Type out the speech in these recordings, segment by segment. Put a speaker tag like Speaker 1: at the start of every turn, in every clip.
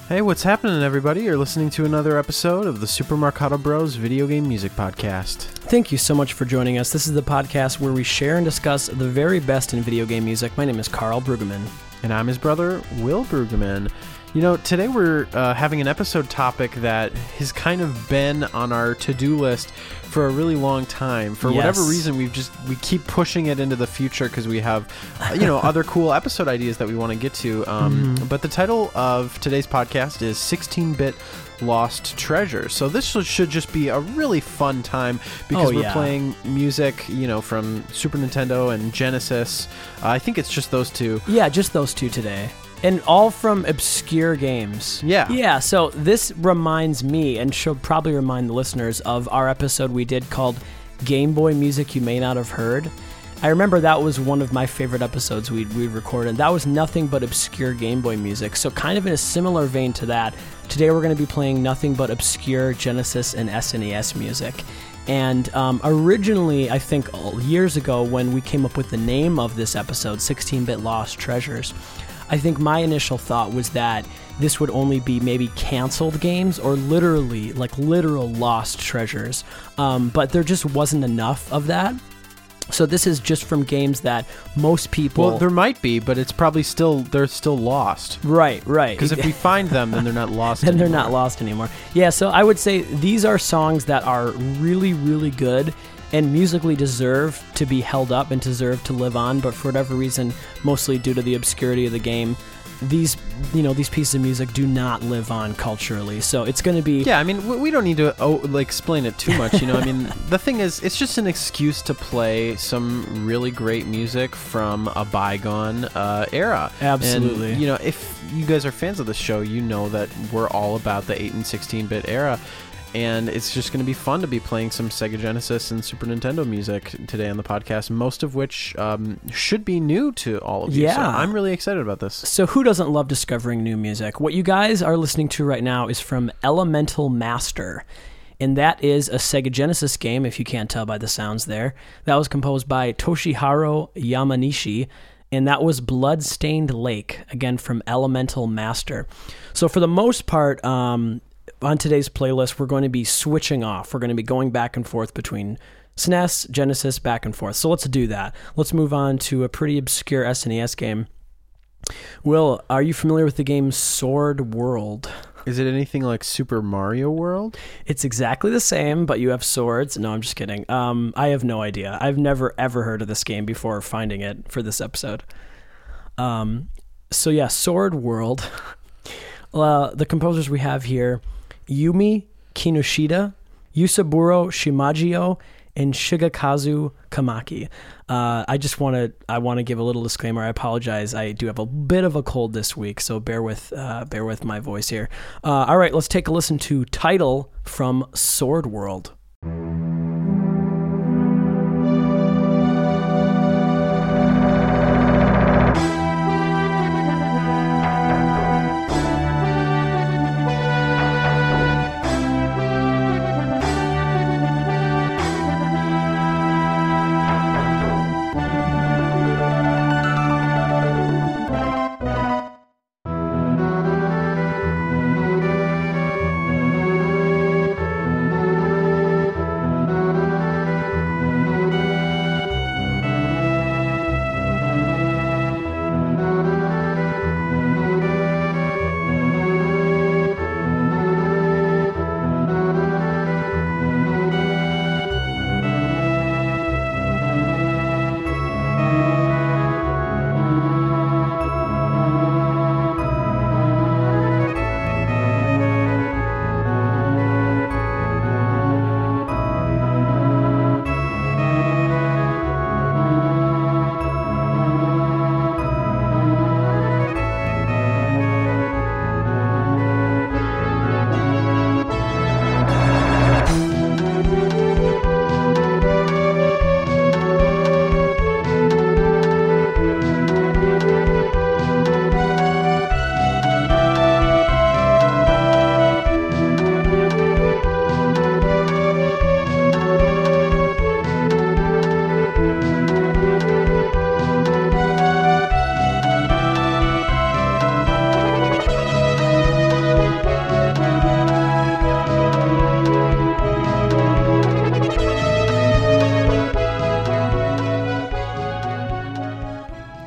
Speaker 1: Hey, what's happening, everybody? You're listening to another episode of the Super Marcato Bros Video Game Music Podcast.
Speaker 2: Thank you so much for joining us. This is the podcast where we share and discuss the very best in video game music. My name is Carl Brueggemann.
Speaker 1: And I'm his brother, Will Brueggemann. You know, today we're having an episode topic that has kind of been on our to-do list for a really long time. For whatever reason, we keep pushing it into the future because we have, other cool episode ideas that we want to get to. But the title of today's podcast is 16-Bit Lost Treasures. So this should just be a really fun time because we're playing music, from Super Nintendo and Genesis. I think it's just those two.
Speaker 2: Yeah, just those two today. And all from obscure games.
Speaker 1: Yeah.
Speaker 2: Yeah, so this reminds me, and should probably remind the listeners, of our episode we did called Game Boy Music You May Not Have Heard. I remember that was one of my favorite episodes we recorded. That was nothing but obscure Game Boy music. So kind of in a similar vein to that, today we're going to be playing nothing but obscure Genesis and SNES music. And originally, I think years ago when we came up with the name of this episode, 16-Bit Lost Treasures, I think my initial thought was that this would only be maybe canceled games or literal lost treasures. But there just wasn't enough of that. So this is just from games that most people...
Speaker 1: Well, there might be, but it's probably they're still lost.
Speaker 2: Right.
Speaker 1: Because if we find them, then they're not lost
Speaker 2: then
Speaker 1: anymore.
Speaker 2: They're not lost anymore. Yeah, so I would say these are songs that are really, really good and musically deserve to be held up and deserve to live on, but for whatever reason, mostly due to the obscurity of the game, these pieces of music do not live on culturally. So it's going to be...
Speaker 1: Yeah, I mean, we don't need to explain it too much, I mean, the thing is, it's just an excuse to play some really great music from a bygone era.
Speaker 2: Absolutely.
Speaker 1: And, if you guys are fans of the show, you know that we're all about the 8 and 16-bit era. And it's just going to be fun to be playing some Sega Genesis and Super Nintendo music today on the podcast, most of which should be new to all of you.
Speaker 2: Yeah.
Speaker 1: So I'm really excited about this.
Speaker 2: So who doesn't love discovering new music? What you guys are listening to right now is from Elemental Master. And that is a Sega Genesis game, if you can't tell by the sounds there. That was composed by Toshiharu Yamanishi. And that was Bloodstained Lake, again from Elemental Master. So for the most part... on today's playlist, we're going to be switching off. We're going to be going back and forth between SNES, Genesis, back and forth. So let's do that. Let's move on to a pretty obscure SNES game. Will, are you familiar with the game Sword World?
Speaker 1: Is it anything like Super Mario World?
Speaker 2: It's exactly the same, but you have swords. No, I'm just kidding. I have no idea. I've never, ever heard of this game before finding it for this episode. Sword World. The composers we have here... Yumi Kinoshita, Yusaburo Shimajio, and Shigekazu Kamaki. I want to give a little disclaimer. I apologize. I do have a bit of a cold this week, so bear with my voice here. All right, let's take a listen to Title from Sword World.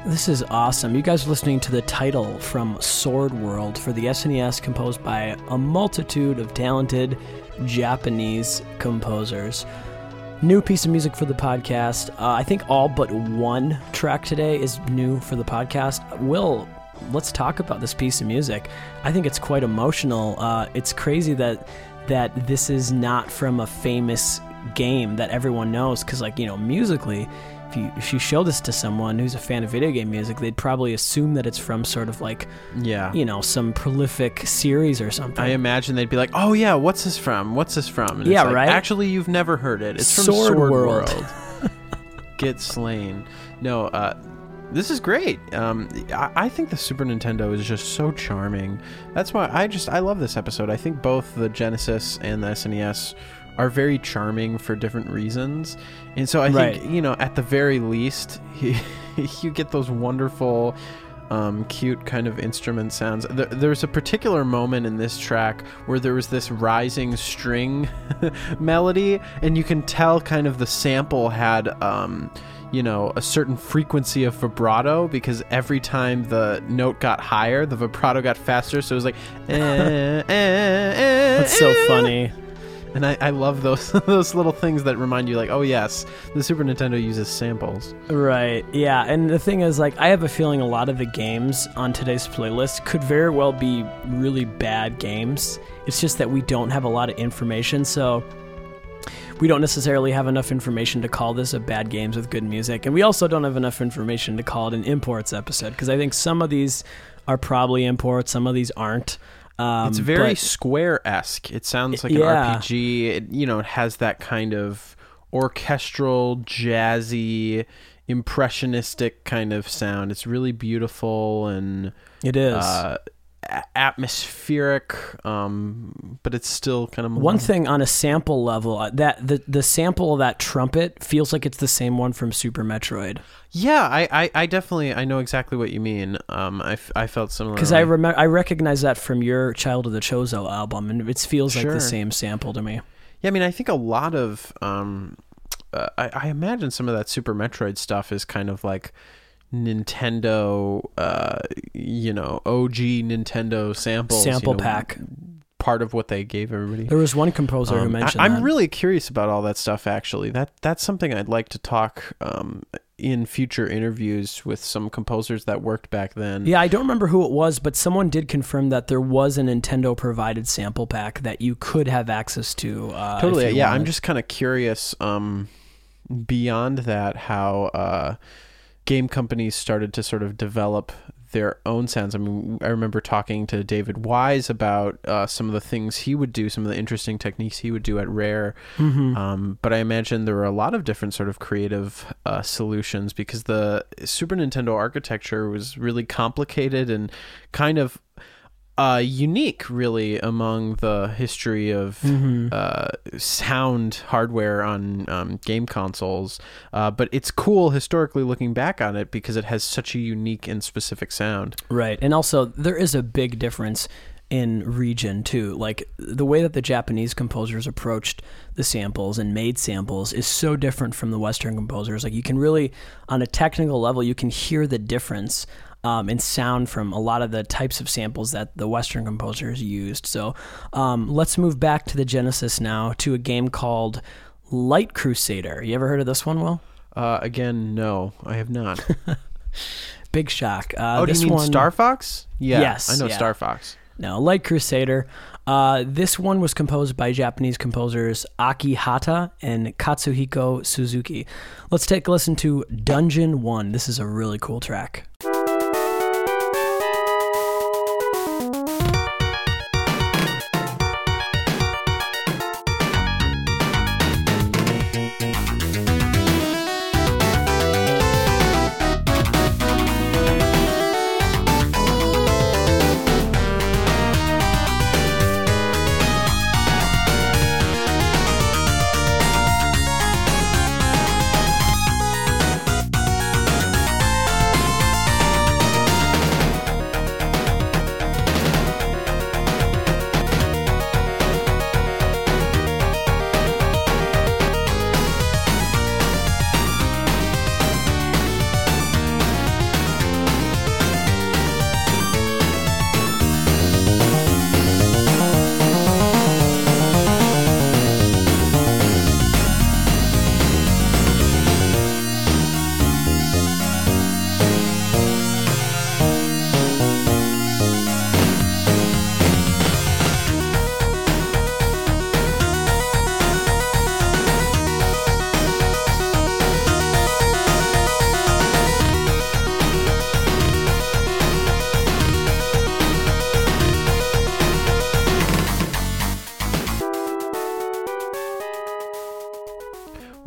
Speaker 2: This is awesome. You guys are listening to the title from Sword World for the SNES, composed by a multitude of talented Japanese composers. New piece of music for the podcast. I think all but one track today is new for the podcast. Will, let's talk about this piece of music. I think it's quite emotional. It's crazy that this is not from a famous game that everyone knows, because, like, you know, musically, if you show this to someone who's a fan of video game music, they'd probably assume that it's from sort of like, you know, some prolific series or something.
Speaker 1: I imagine they'd be like, oh yeah, what's this from? What's this from? And
Speaker 2: yeah,
Speaker 1: it's like,
Speaker 2: right?
Speaker 1: Actually, you've never heard it. It's from Sword World. Get slain. No, this is great. I think the Super Nintendo is just so charming. That's why I love this episode. I think both the Genesis and the SNES are very charming for different reasons. And so I think, you know, at the very least, you get those wonderful, cute kind of instrument sounds. There's a particular moment in this track where there was this rising string melody, and you can tell kind of the sample had, you know, a certain frequency of vibrato, because every time the note got higher, the vibrato got faster. So it was like,
Speaker 2: That's so funny.
Speaker 1: And I love those little things that remind you, like, oh yes, the Super Nintendo uses samples.
Speaker 2: Right, yeah. And the thing is, like, I have a feeling a lot of the games on today's playlist could very well be really bad games. It's just that we don't have a lot of information, so we don't necessarily have enough information to call this a bad games with good music. And we also don't have enough information to call it an imports episode, because I think some of these are probably imports, some of these aren't.
Speaker 1: It's very Square-esque. It sounds like an RPG. It, you know, it has that kind of orchestral, jazzy, impressionistic kind of sound. It's really beautiful, and
Speaker 2: it is
Speaker 1: atmospheric, but it's still kind of
Speaker 2: one thing on a sample level. That the sample of that trumpet feels like it's the same one from Super Metroid.
Speaker 1: Yeah, I definitely, I know exactly what you mean. I felt similar,
Speaker 2: because I recognize that from your Child of the Chozo album, and it feels like the same sample to me. Yeah,
Speaker 1: I mean, I think a lot of I imagine some of that Super Metroid stuff is kind of like Nintendo, you know, OG Nintendo samples,
Speaker 2: sample pack.
Speaker 1: Part of what they gave everybody.
Speaker 2: There was one composer who mentioned
Speaker 1: I'm really curious about all that stuff, actually. That's something I'd like to talk in future interviews with some composers that worked back then.
Speaker 2: Yeah, I don't remember who it was, but someone did confirm that there was a Nintendo-provided sample pack that you could have access to.
Speaker 1: Totally, yeah. I'm just kind of curious, beyond that, how game companies started to sort of develop their own sounds. I mean, I remember talking to David Wise about some of the things he would do, some of the interesting techniques he would do at Rare.
Speaker 2: Mm-hmm.
Speaker 1: But I imagine there were a lot of different sort of creative solutions, because the Super Nintendo architecture was really complicated and kind of unique, really, among the history of sound hardware on game consoles. But it's cool historically looking back on it, because it has such a unique and specific sound.
Speaker 2: Right. And also, there is a big difference in region, too. Like, the way that the Japanese composers approached the samples and made samples is so different from the Western composers. Like, you can really, on a technical level, you can hear the difference and sound from a lot of the types of samples that the Western composers used. So let's move back to the Genesis now, to a game called Light Crusader. You ever heard of this one, Will?
Speaker 1: Again, no, I have not.
Speaker 2: Big shock.
Speaker 1: Do you mean Star Fox? Yeah,
Speaker 2: yes,
Speaker 1: I know Star Fox.
Speaker 2: No, Light Crusader. This one was composed by Japanese composers Aki Hata and Katsuhiko Suzuki. Let's take a listen to Dungeon 1. This is a really cool track.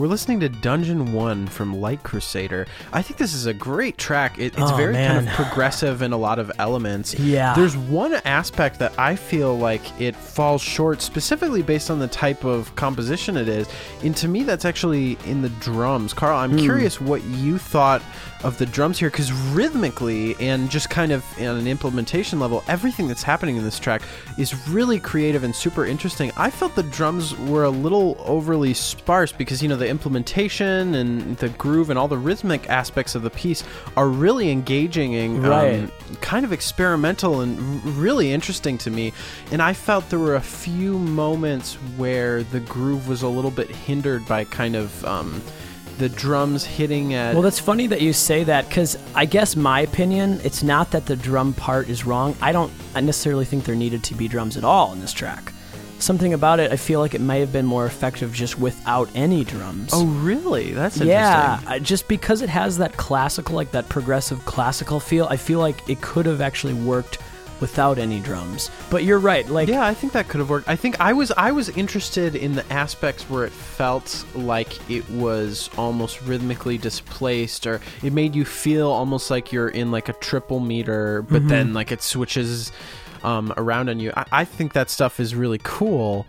Speaker 1: We're listening to Dungeon 1 from Light Crusader. I think this is a great track. It's very kind of progressive in a lot of elements.
Speaker 2: Yeah.
Speaker 1: There's one aspect that I feel like it falls short, specifically based on the type of composition it is. And to me, that's actually in the drums. Carl, I'm curious what you thought of the drums here, because rhythmically and just kind of on an implementation level, everything that's happening in this track is really creative and super interesting. I felt the drums were a little overly sparse because, you know, the implementation and the groove and all the rhythmic aspects of the piece are really engaging and kind of experimental and really interesting to me. And I felt there were a few moments where the groove was a little bit hindered by kind of the drums hitting at...
Speaker 2: Well, that's funny that you say that, because I guess my opinion, it's not that the drum part is wrong. I don't necessarily think there needed to be drums at all in this track. Something about it, I feel like it may have been more effective just without any drums.
Speaker 1: Oh, really? That's interesting.
Speaker 2: Yeah, just because it has that classical, like that progressive classical feel, I feel like it could have actually worked without any drums. But you're right. Like,
Speaker 1: yeah, I think that could have worked. I think I was interested in the aspects where it felt like it was almost rhythmically displaced, or it made you feel almost like you're in like a triple meter, but then like it switches around on you. I think that stuff is really cool.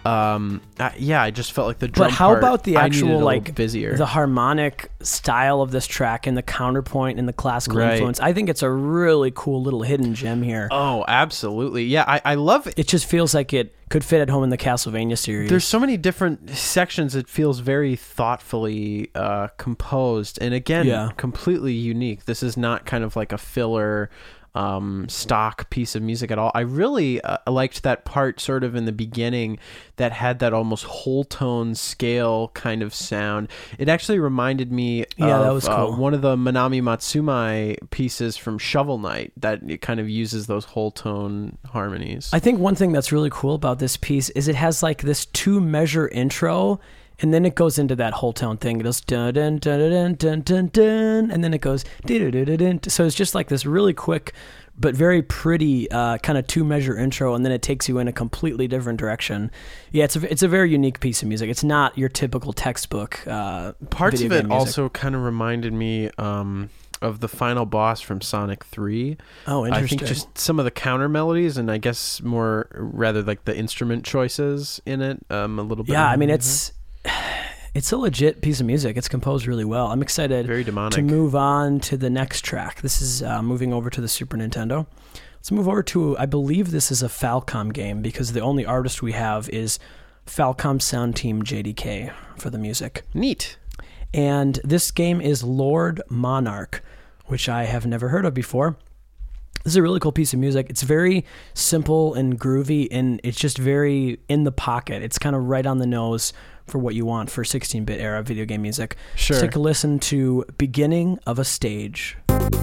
Speaker 1: I just felt like the drum
Speaker 2: part. But how about the actual, like,
Speaker 1: busier,
Speaker 2: the harmonic style of this track and the counterpoint and the classical influence? I think it's a really cool little hidden gem here.
Speaker 1: Oh, absolutely. Yeah, I love it.
Speaker 2: It just feels like it could fit at home in the Castlevania series.
Speaker 1: There's so many different sections. It feels very thoughtfully composed, and again, completely unique. This is not kind of like a filler stock piece of music at all. I really liked that part sort of in the beginning that had that almost whole tone scale kind of sound. It actually reminded me of
Speaker 2: that was cool.
Speaker 1: One of the Manami Matsumae pieces from Shovel Knight, that it kind of uses those whole tone harmonies.
Speaker 2: I think one thing that's really cool about this piece is it has like this 2-measure intro, and then it goes into that whole tone thing. It goes dun dun dun dun dun dun dun, and then it goes dun dun dun dun. So it's just like this really quick but very pretty kind of 2-measure intro, and then it takes you in a completely different direction. Yeah, it's a very unique piece of music. It's not your typical textbook.
Speaker 1: Parts of it also kind of reminded me of the final boss from Sonic 3.
Speaker 2: Oh, interesting.
Speaker 1: I think just some of the counter melodies, and I guess more rather like the instrument choices in it a little bit.
Speaker 2: Yeah, I mean, it's a legit piece of music. It's composed really well. I'm excited to move on to the next track. This is moving over to the Super Nintendo. Let's move over to, I believe this is a Falcom game, because the only artist we have is Falcom Sound Team JDK for the music.
Speaker 1: Neat.
Speaker 2: And this game is Lord Monarch, which I have never heard of before. This is a really cool piece of music. It's very simple and groovy, and it's just very in the pocket. It's kind of right on the nose for what you want for 16-bit era video game music.
Speaker 1: Sure.
Speaker 2: Let's take a listen to Beginning of a Stage.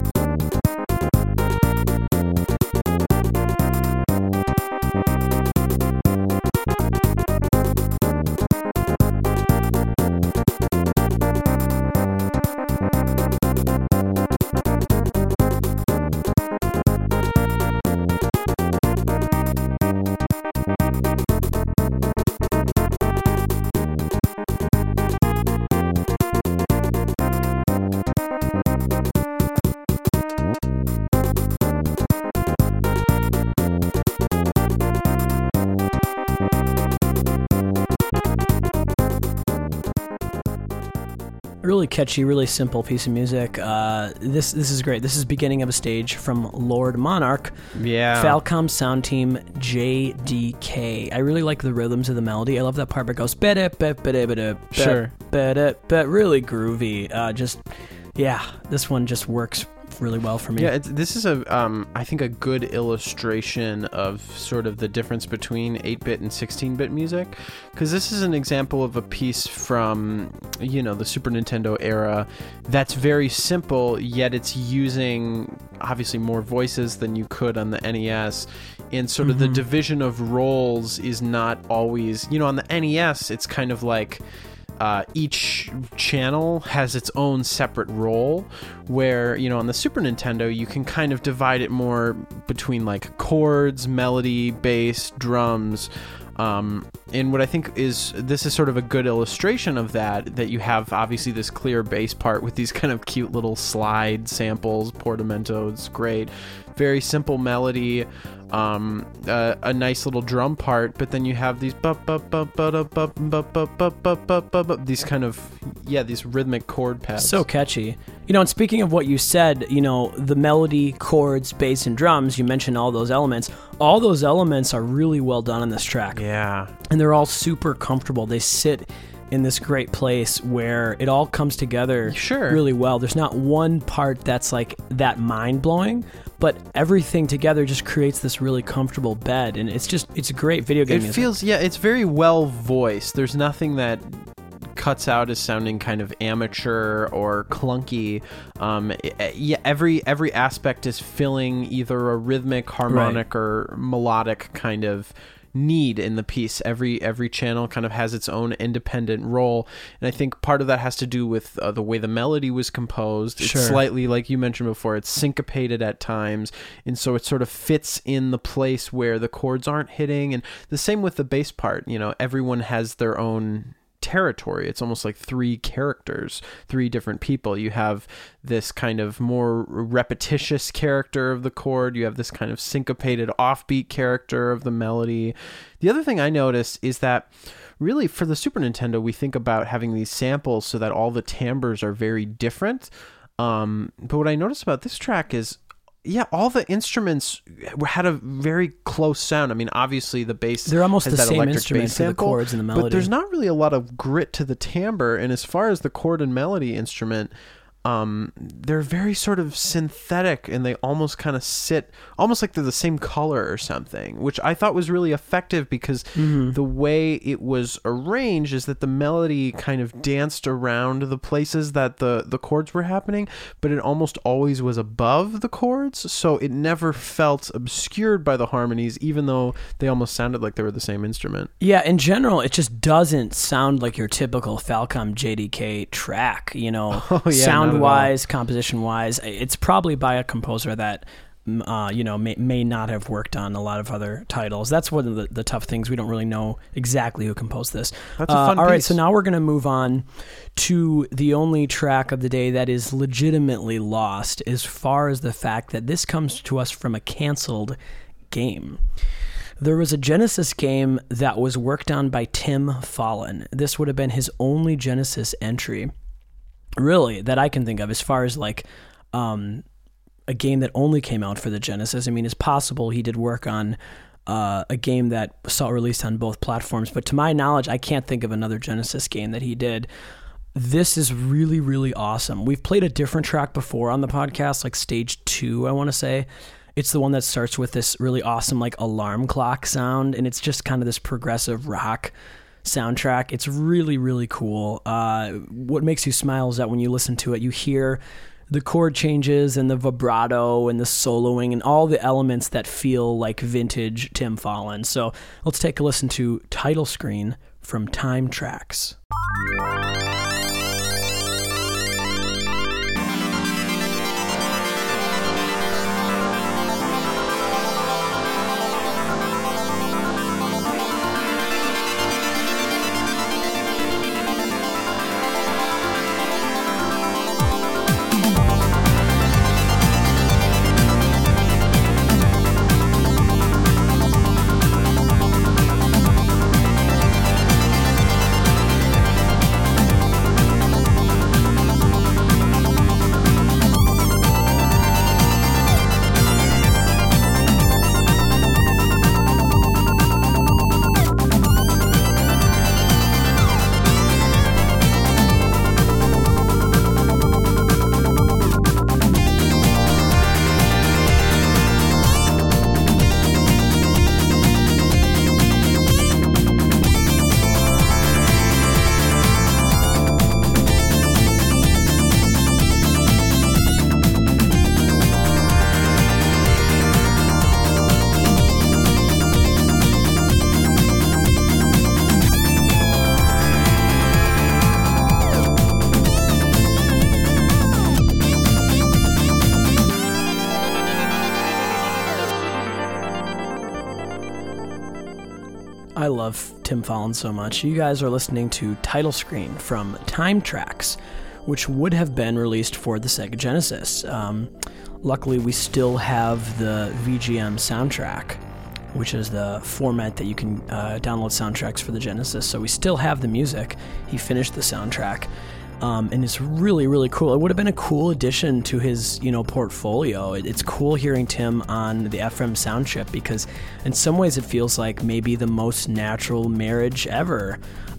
Speaker 2: Really catchy, really simple piece of music. This is great. This is Beginning of a Stage from Lord Monarch.
Speaker 1: Yeah.
Speaker 2: Falcom Sound Team JDK. I really like the rhythms of the melody. I love that part where it goes
Speaker 1: sure,
Speaker 2: really groovy. This one just works really well for me.
Speaker 1: Yeah, this is I think a good illustration of sort of the difference between 8-bit and 16-bit music, because this is an example of a piece from, the Super Nintendo era that's very simple, yet it's using obviously more voices than you could on the NES, and sort of the division of roles is not always, on the NES it's kind of like each channel has its own separate role, where, on the Super Nintendo, you can kind of divide it more between like chords, melody, bass, drums. And what I think this is sort of a good illustration of that you have obviously this clear bass part with these kind of cute little slide samples, portamento, it's great. Very simple melody, a nice little drum part, but then you have these these kind of, these rhythmic chord pads.
Speaker 2: So catchy. And speaking of what you said, the melody, chords, bass, and drums, you mentioned all those elements. All those elements are really well done on this track.
Speaker 1: Yeah.
Speaker 2: And they're all super comfortable. They sit in this great place where it all comes together really well. There's not one part that's like that mind-blowing, but everything together just creates this really comfortable bed, and it's a great video game music.
Speaker 1: It feels, it's very well voiced. There's nothing that cuts out as sounding kind of amateur or clunky. Every aspect is filling either a rhythmic, harmonic, or melodic kind of need in the piece. Every channel kind of has its own independent role, and I think part of that has to do with the way the melody was composed. It's slightly, like you mentioned before, it's syncopated at times, and so it sort of fits in the place where the chords aren't hitting. And the same with the bass part. Everyone has their own territory. It's almost like three characters, three different people. You have this kind of more repetitious character of the chord. You have this kind of syncopated offbeat character of the melody. The other thing I noticed is that really for the Super Nintendo, we think about having these samples so that all the timbres are very different. But what I noticed about this track is all the instruments had a very close sound. I mean, obviously the bass,
Speaker 2: they're almost
Speaker 1: has
Speaker 2: the
Speaker 1: that
Speaker 2: same
Speaker 1: electric
Speaker 2: instrument
Speaker 1: bass
Speaker 2: for the
Speaker 1: sample,
Speaker 2: chords and the melody.
Speaker 1: but there's not really a lot of grit to the timbre. And as far as the chord and melody instrument, they're very sort of synthetic, and they almost kind of sit almost like they're the same color or something, which I thought was really effective because the way it was arranged is that the melody kind of danced around the places that the chords were happening, but it almost always was above the chords, so it never felt obscured by the harmonies, even though they almost sounded like they were the same instrument.
Speaker 2: Yeah, in general, it just doesn't sound like your typical Falcom JDK track, sound-wise, composition-wise. It's probably by a composer that may not have worked on a lot of other titles. That's one of the tough things. We don't really know exactly who composed this.
Speaker 1: That's a fun piece.
Speaker 2: All right, so now we're going to move on to the only track of the day that is legitimately lost, as far as the fact that this comes to us from a canceled game. There was a Genesis game that was worked on by Tim Follin. This would have been his only Genesis entry, really, that I can think of, as far as like a game that only came out for the Genesis. I mean, it's possible he did work on a game that saw released on both platforms, but to my knowledge, I can't think of another Genesis game that he did. This is really, really awesome. We've played a different track before on the podcast, like Stage 2, I want to say. It's the one that starts with this really awesome like alarm clock sound, and it's just kind of this progressive rock soundtrack. It's really, really cool. What makes you smile is that when you listen to it, you hear the chord changes and the vibrato and the soloing and all the elements that feel like vintage Tim Follin. So let's take a listen to Title Screen from Time Tracks. I love Tim Follin so much. You guys are listening to Title Screen from Time Tracks, which would have been released for the Sega Genesis. Luckily, we still have the VGM soundtrack, which is the format that you can download soundtracks for the Genesis. So we still have the music. He finished the soundtrack, and it's really, really cool. It would have been a cool addition to his, portfolio. It's cool hearing Tim on the FM sound chip because in some ways it feels like maybe the most natural marriage ever.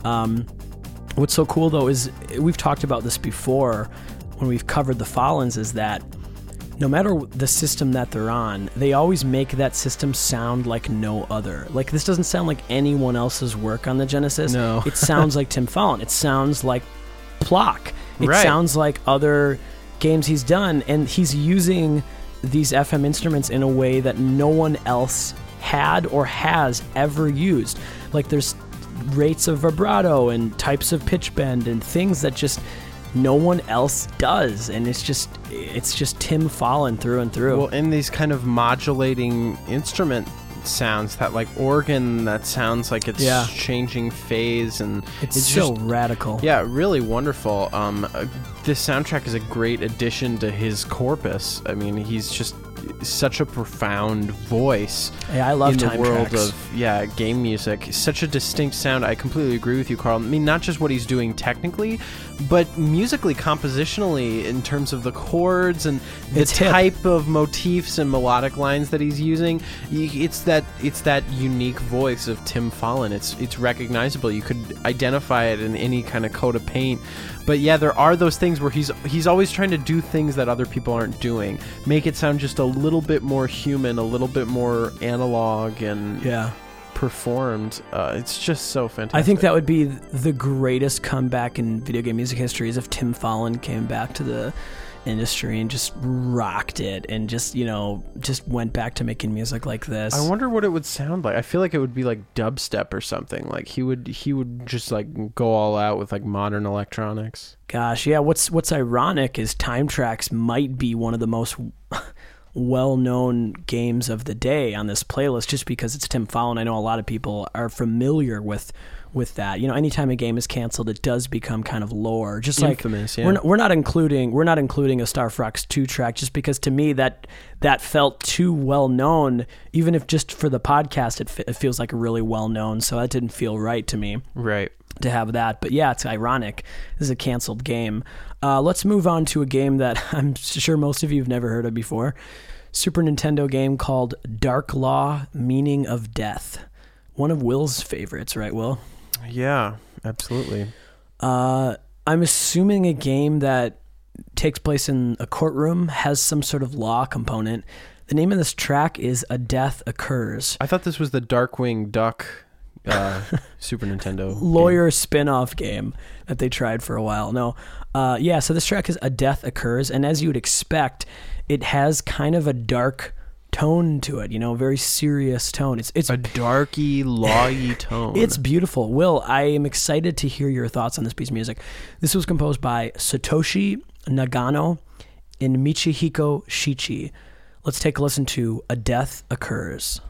Speaker 2: What's so cool, though, is we've talked about this before when we've covered the Follins, is that no matter the system that they're on, they always make that system sound like no other. Like, this doesn't sound like anyone else's work on the Genesis.
Speaker 1: No.
Speaker 2: It sounds like Tim Follin. It sounds like Plock. It
Speaker 1: Right.
Speaker 2: sounds like other games he's done, and he's using these FM instruments in a way that no one else had or has ever used. Like, there's rates of vibrato and types of pitch bend and things that just no one else does, and it's just Tim Follin through and through.
Speaker 1: Well, in these kind of modulating instrument sounds, that like organ that sounds like it's changing phase, and
Speaker 2: it's so radical.
Speaker 1: Yeah, really wonderful. This soundtrack is a great addition to his corpus. I mean, he's just such a profound voice.
Speaker 2: Yeah, I love
Speaker 1: in
Speaker 2: Time
Speaker 1: the world
Speaker 2: Tracks.
Speaker 1: of game music. Such a distinct sound. I completely agree with you, Carl. I mean, not just what he's doing technically, but musically, compositionally, in terms of the chords and the type of motifs and melodic lines that he's using. It's that unique voice of Tim Follin. It's recognizable. You could identify it in any kind of coat of paint. But yeah, there are those things where he's always trying to do things that other people aren't doing. Make it sound just a little bit more human, a little bit more analog and performed. It's just so fantastic.
Speaker 2: I think that would be the greatest comeback in video game music history, is if Tim Follin came back to the industry and just rocked it and just went back to making music like this.
Speaker 1: I wonder what it would sound like. I feel like it would be like dubstep or something. Like he would just like go all out with like modern electronics.
Speaker 2: Gosh, yeah. What's ironic is Time Tracks might be one of the most well-known games of the day on this playlist, just because it's Tim Follin. I know a lot of people are familiar with that. Anytime a game is canceled, it does become kind of lore. Just
Speaker 1: infamous,
Speaker 2: like we're not including a Star Fox 2 track, just because to me that felt too well known. Even if just for the podcast, it feels like really well known. So that didn't feel right to me.
Speaker 1: Right.
Speaker 2: To have that. But yeah, it's ironic. This is a canceled game. Let's move on to a game that I'm sure most of you have never heard of before. Super Nintendo game called Dark Law: Meaning of Death. One of Will's favorites, right, Will?
Speaker 1: Yeah, absolutely.
Speaker 2: I'm assuming a game that takes place in a courtroom, has some sort of law component. The name of this track is A Death Occurs.
Speaker 1: I thought this was the Darkwing Duck Super Nintendo
Speaker 2: lawyer spin-off game that they tried for a while. No. So this track is A Death Occurs, and as you would expect, it has kind of a dark tone to it, very serious tone. It's
Speaker 1: a darky, lawy tone.
Speaker 2: It's beautiful. Will, I am excited to hear your thoughts on this piece of music. This was composed by Satoshi Nagano and Michihiko Shichi. Let's take a listen to A Death Occurs.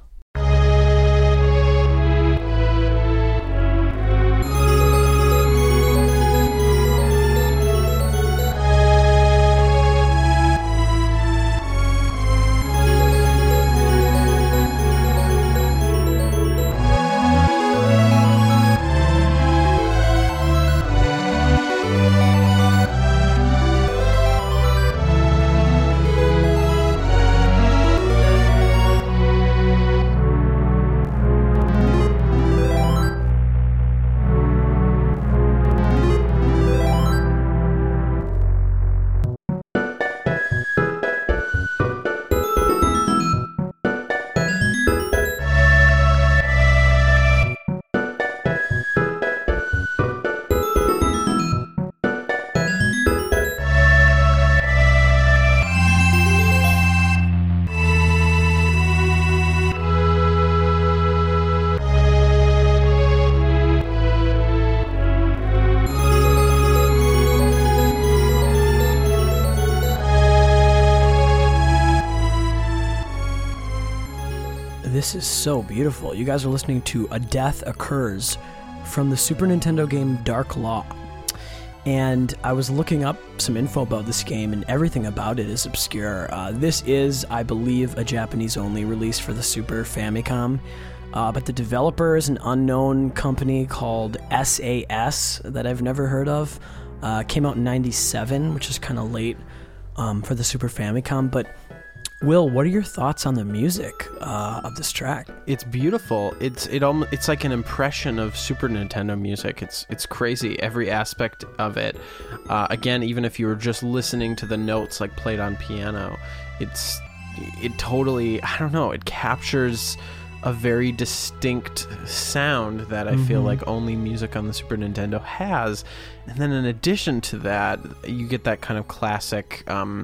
Speaker 2: This is so beautiful. You guys are listening to A Death Occurs from the Super Nintendo game Dark Law. And I was looking up some info about this game, and everything about it is obscure. This is, I believe, a Japanese-only release for the Super Famicom, but the developer is an unknown company called SAS that I've never heard of. Came out in 97, which is kind of late for the Super Famicom, but Will, what are your thoughts on the music of this track?
Speaker 1: It's beautiful. It's like an impression of Super Nintendo music. It's crazy, every aspect of it. Again, even if you were just listening to the notes like played on piano, it totally, I don't know, it captures a very distinct sound that I feel like only music on the Super Nintendo has. And then in addition to that, you get that kind of classic,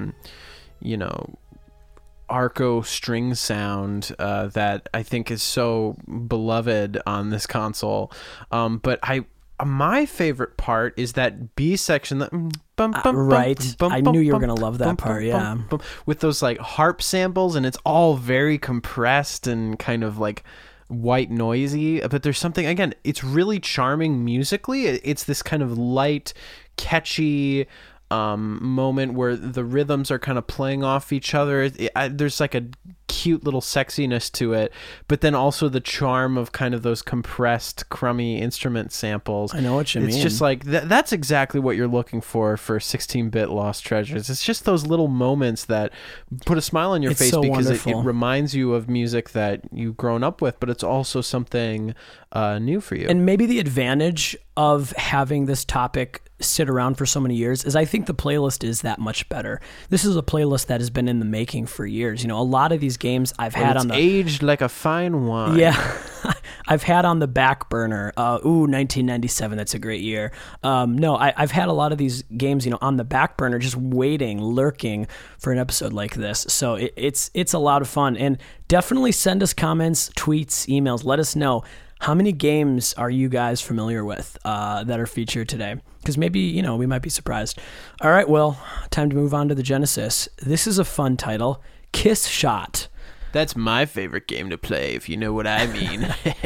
Speaker 1: Arco string sound that I think is so beloved on this console. But my favorite part is that B section that
Speaker 2: right. I knew you were gonna love that part. Yeah,
Speaker 1: with those like harp samples, and it's all very compressed and kind of like white noisy. But there's something, again, it's really charming musically. It's this kind of light, catchy moment where the rhythms are kind of playing off each other. There's like a cute little sexiness to it, but then also the charm of kind of those compressed, crummy instrument samples.
Speaker 2: I know what you mean.
Speaker 1: It's just like that's exactly what you're looking for 16-bit Lost Treasures. It's just those little moments that put a smile on your face,
Speaker 2: so
Speaker 1: because it
Speaker 2: reminds
Speaker 1: you of music that you've grown up with, but it's also something new for you.
Speaker 2: And maybe the advantage of having this topic sit around for so many years is I think the playlist is that much better. This is a playlist that has been in the making for years. A lot of these games I've had on the
Speaker 1: aged like a fine wine.
Speaker 2: Yeah. I've had on the back burner. 1997, that's a great year. I've had a lot of these games, on the back burner, just waiting, lurking for an episode like this. So it's a lot of fun. And definitely send us comments, tweets, emails. Let us know, how many games are you guys familiar with that are featured today? Because maybe, we might be surprised. All right, well, time to move on to the Genesis. This is a fun title, Kiss Shot.
Speaker 1: That's my favorite game to play, if you know what I mean.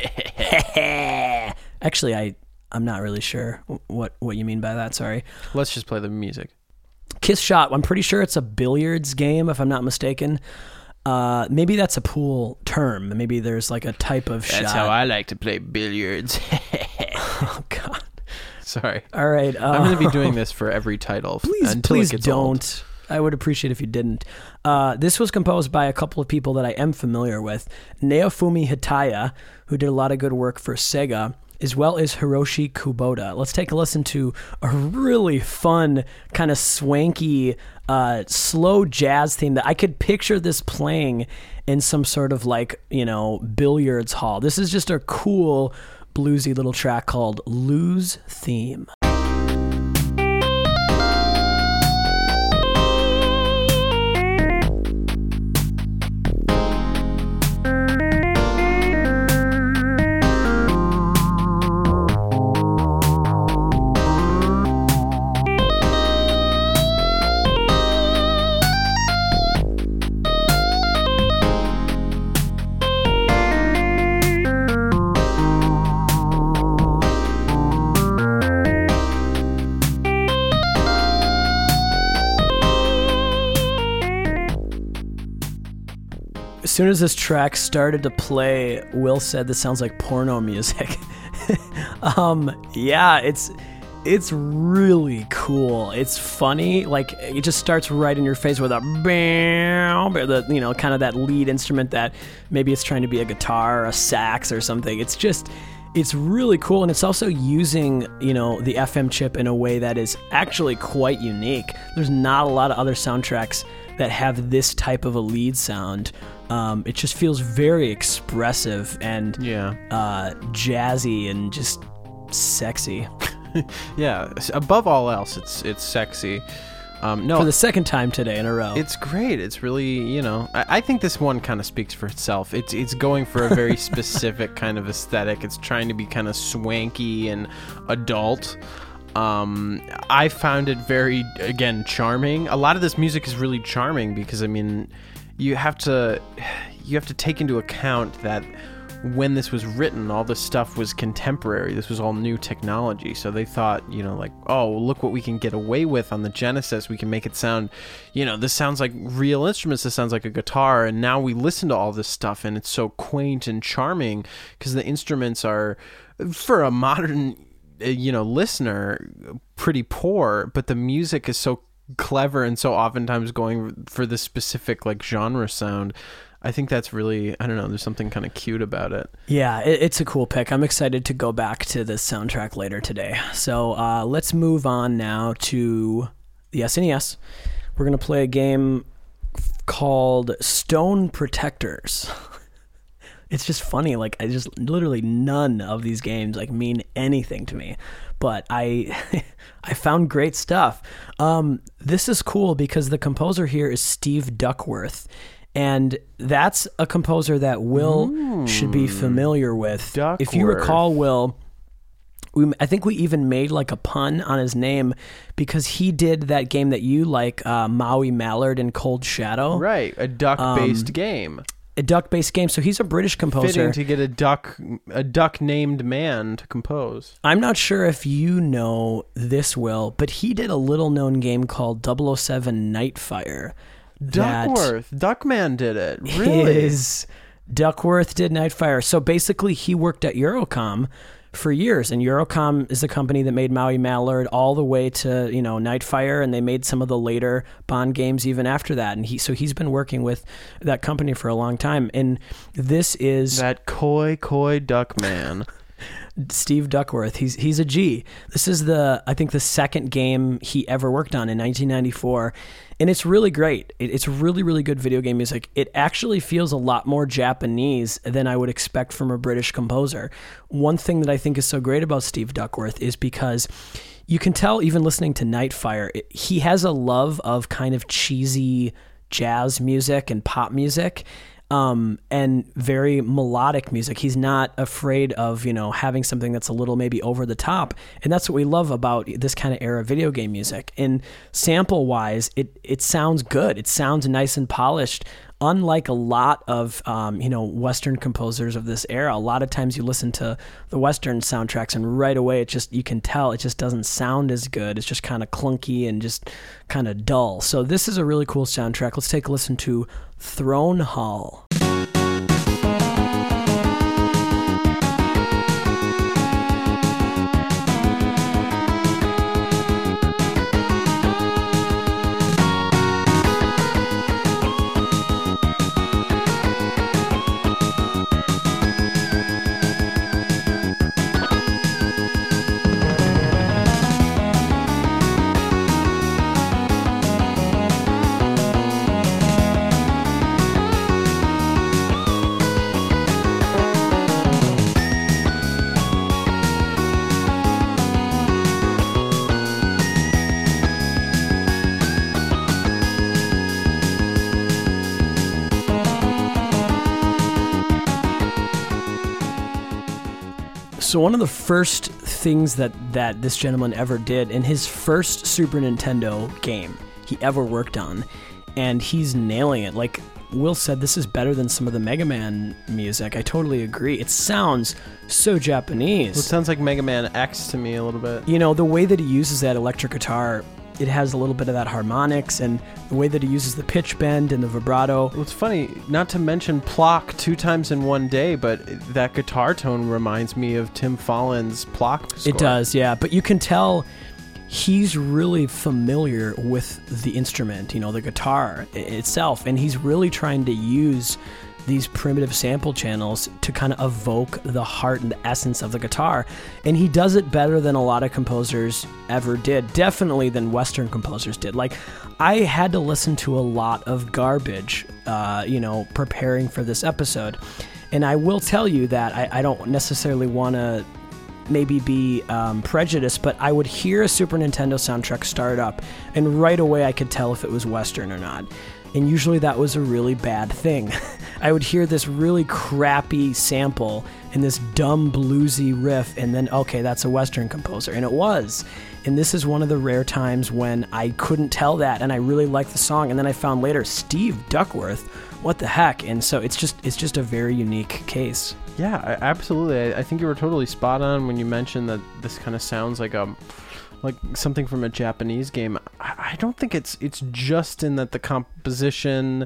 Speaker 2: Actually, I'm not really sure what you mean by that, sorry.
Speaker 1: Let's just play the music.
Speaker 2: Kiss Shot, I'm pretty sure it's a billiards game, if I'm not mistaken. Maybe that's a pool term. Maybe there's like a type of shot.
Speaker 1: That's how I like to play billiards.
Speaker 2: Oh, God.
Speaker 1: Sorry.
Speaker 2: All right.
Speaker 1: I'm going to be doing this for every title.
Speaker 2: Please don't. I would appreciate if you didn't. This was composed by a couple of people that I am familiar with. Naofumi Hitaya, who did a lot of good work for Sega, as well as Hiroshi Kubota. Let's take a listen to a really fun, kind of swanky, slow jazz theme that I could picture this playing in some sort of billiards hall. This is just a cool, bluesy little track called Lose Theme. As soon as this track started to play, Will said this sounds like porno music. Yeah, it's really cool. It's funny. Like, it just starts right in your face with a bam, kind of that lead instrument that maybe it's trying to be a guitar or a sax or something. It's really cool, and it's also using, the FM chip in a way that is actually quite unique. There's not a lot of other soundtracks that have this type of a lead sound. It just feels very expressive and jazzy and just sexy.
Speaker 1: Yeah, above all else, it's sexy.
Speaker 2: For the second time today in a row.
Speaker 1: It's great. It's really, I think this one kind of speaks for itself. It's going for a very specific kind of aesthetic. It's trying to be kind of swanky and adult. I found it very, again, charming. A lot of this music is really charming because, you have to take into account that when this was written, all this stuff was contemporary. This was all new technology. So they thought, like, oh, look what we can get away with on the Genesis. We can make it sound, this sounds like real instruments. This sounds like a guitar. And now we listen to all this stuff and it's so quaint and charming because the instruments are, for a modern, listener, pretty poor, but the music is so clever and so oftentimes going for this specific like genre sound. I think that's really, I don't know, there's something kind of cute about it.
Speaker 2: Yeah, it's a cool pick. I'm excited to go back to this soundtrack later today. So let's move on now to the SNES. We're going to play a game called Stone Protectors. It's just funny. Like, literally none of these games like mean anything to me. But I found great stuff. This is cool because the composer here is Steve Duckworth. And that's a composer that Will should be familiar with.
Speaker 1: Duckworth.
Speaker 2: If you recall, Will, I think we even made like a pun on his name because he did that game that you like, Maui Mallard and Cold Shadow.
Speaker 1: Right, a duck-based game.
Speaker 2: A duck-based game. So he's a British composer.
Speaker 1: Fitting to get a duck-named man to compose.
Speaker 2: I'm not sure if you know this, Will, but he did a little-known game called 007 Nightfire.
Speaker 1: Duckman did it. Really?
Speaker 2: Duckworth did Nightfire. So basically, he worked at Eurocom for years, and Eurocom is the company that made Maui Mallard all the way to Nightfire, and they made some of the later Bond games even after that. And he's been working with that company for a long time. And this is
Speaker 1: that coy Duckman.
Speaker 2: Steve Duckworth. He's a G. This is I think the second game he ever worked on in 1994. And it's really great. It's really, really good video game music. It actually feels a lot more Japanese than I would expect from a British composer. One thing that I think is so great about Steve Duckworth is because you can tell, even listening to Nightfire, he has a love of kind of cheesy jazz music and pop music. And very melodic music. He's not afraid of, having something that's a little maybe over the top. And that's what we love about this kind of era of video game music. And sample-wise, it sounds good. It sounds nice and polished. Unlike a lot of, Western composers of this era, a lot of times you listen to the Western soundtracks and right away you can tell it just doesn't sound as good. It's just kind of clunky and just kind of dull. So this is a really cool soundtrack. Let's take a listen to Throne Hall. So one of the first things that this gentleman ever did in his first Super Nintendo game he ever worked on, and he's nailing it. Like Will said, this is better than some of the Mega Man music. I totally agree. It sounds so Japanese.
Speaker 1: Well, it sounds like Mega Man X to me a little bit.
Speaker 2: The way that he uses that electric guitar, it has a little bit of that harmonics, and the way that he uses the pitch bend and the vibrato.
Speaker 1: Well, it's funny, not to mention Plock 2 times in one day, but that guitar tone reminds me of Tim Follin's Plock score.
Speaker 2: It does, yeah. But you can tell he's really familiar with the instrument, the guitar itself, and he's really trying to use these primitive sample channels to kind of evoke the heart and the essence of the guitar. And he does it better than a lot of composers ever did. Definitely than Western composers did. Like, I had to listen to a lot of garbage, preparing for this episode. And I will tell you that I don't necessarily want to maybe be prejudiced, but I would hear a Super Nintendo soundtrack start up, and right away I could tell if it was Western or not. And usually that was a really bad thing. I would hear this really crappy sample and this dumb bluesy riff, and then, okay, that's a Western composer. And it was. And this is one of the rare times when I couldn't tell that, and I really liked the song. And then I found later, Steve Duckworth, what the heck? And so it's just a very unique case.
Speaker 1: Yeah, absolutely. I think you were totally spot on when you mentioned that this kind of sounds like something from a Japanese game. I don't think it's just in that the composition,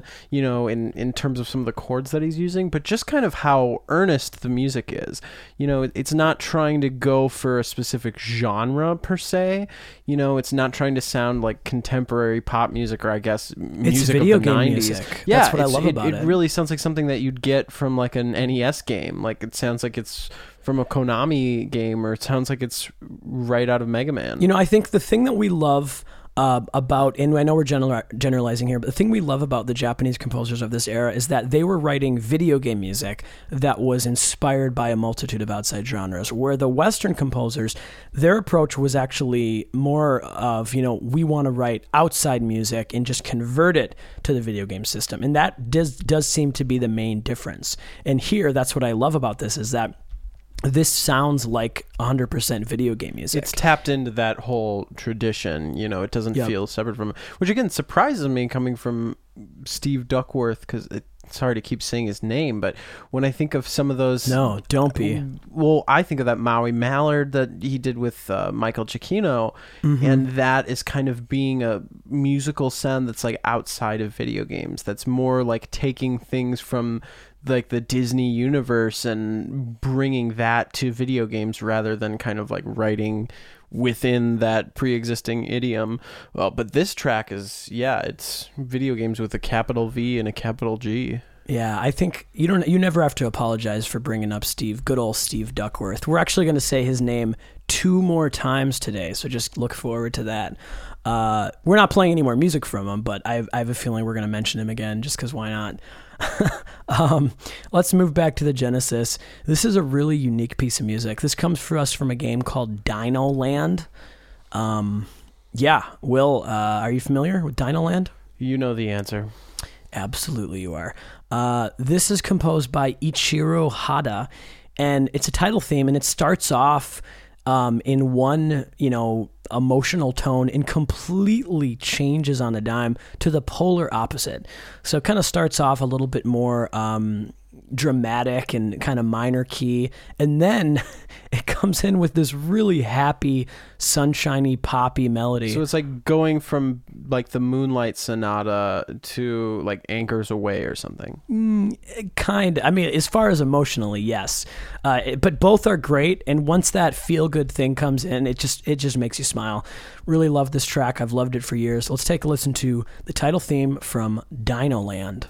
Speaker 1: in terms of some of the chords that he's using, but just kind of how earnest the music is. It's not trying to go for a specific genre per se. It's not trying to sound like contemporary pop music, or I guess music
Speaker 2: it's video
Speaker 1: of the
Speaker 2: game
Speaker 1: 90s.
Speaker 2: Music.
Speaker 1: Yeah,
Speaker 2: that's what I love about it.
Speaker 1: It really sounds like something that you'd get from like an NES game. Like it sounds like it's from a Konami game, or it sounds like it's right out of Mega Man.
Speaker 2: I think the thing that we love about, and I know we're generalizing here, but the thing we love about the Japanese composers of this era is that they were writing video game music that was inspired by a multitude of outside genres, where the Western composers, their approach was actually more of, we want to write outside music and just convert it to the video game system. And that does seem to be the main difference. And here, that's what I love about this, is that this sounds like 100% video game music.
Speaker 1: It's tapped into that whole tradition. It doesn't feel separate from it, which again surprises me coming from Steve Duckworth, because sorry to keep saying his name, but when I think of some of those...
Speaker 2: No, don't be.
Speaker 1: Well, I think of that Maui Mallard that he did with Michael Giacchino, and that is kind of being a musical sound that's like outside of video games. That's more like taking things from like the Disney universe and bringing that to video games rather than kind of like writing within that pre-existing idiom. Well, but this track is, it's video games with a capital V and a capital G.
Speaker 2: Yeah, I think you never have to apologize for bringing up good old Steve Duckworth. We're actually going to say his name 2 more times today, so just look forward to that. We're not playing any more music from him, but I have a feeling we're going to mention him again, just because why not? Let's move back to the Genesis. This is a really unique piece of music. This comes for us from a game called Dino Land. Will, are you familiar with Dino Land?
Speaker 1: You know the answer.
Speaker 2: Absolutely you are. This is composed by Ichiro Hada, and it's a title theme, and it starts off in one, emotional tone and completely changes on a dime to the polar opposite. So it kind of starts off a little bit more dramatic and kind of minor key, and then it comes in with this really happy, sunshiny, poppy melody.
Speaker 1: So it's like going from like the Moonlight Sonata to like Anchors Away or something.
Speaker 2: Kind of. I mean, as far as emotionally, yes. But both are great, and once that feel-good thing comes in, it just makes you smile. Really love this track. I've loved it for years. Let's take a listen to the title theme from Dino Land.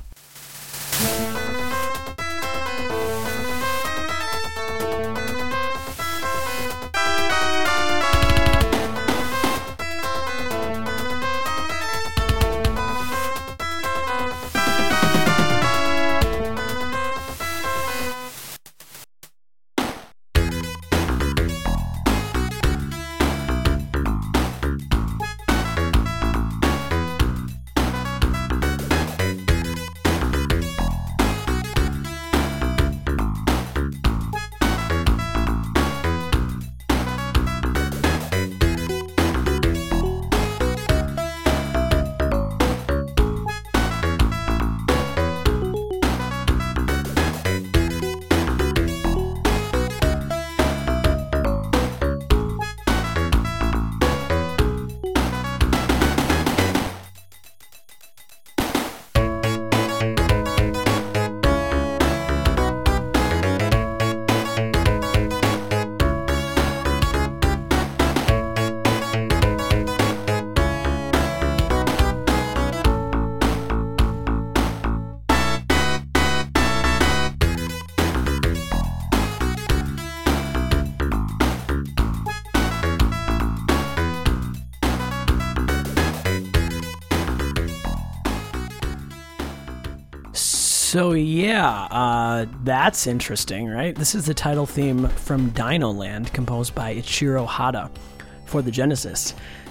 Speaker 2: So that's interesting, right? This is the title theme from Dino Land, composed by Ichiro Hada for the Genesis.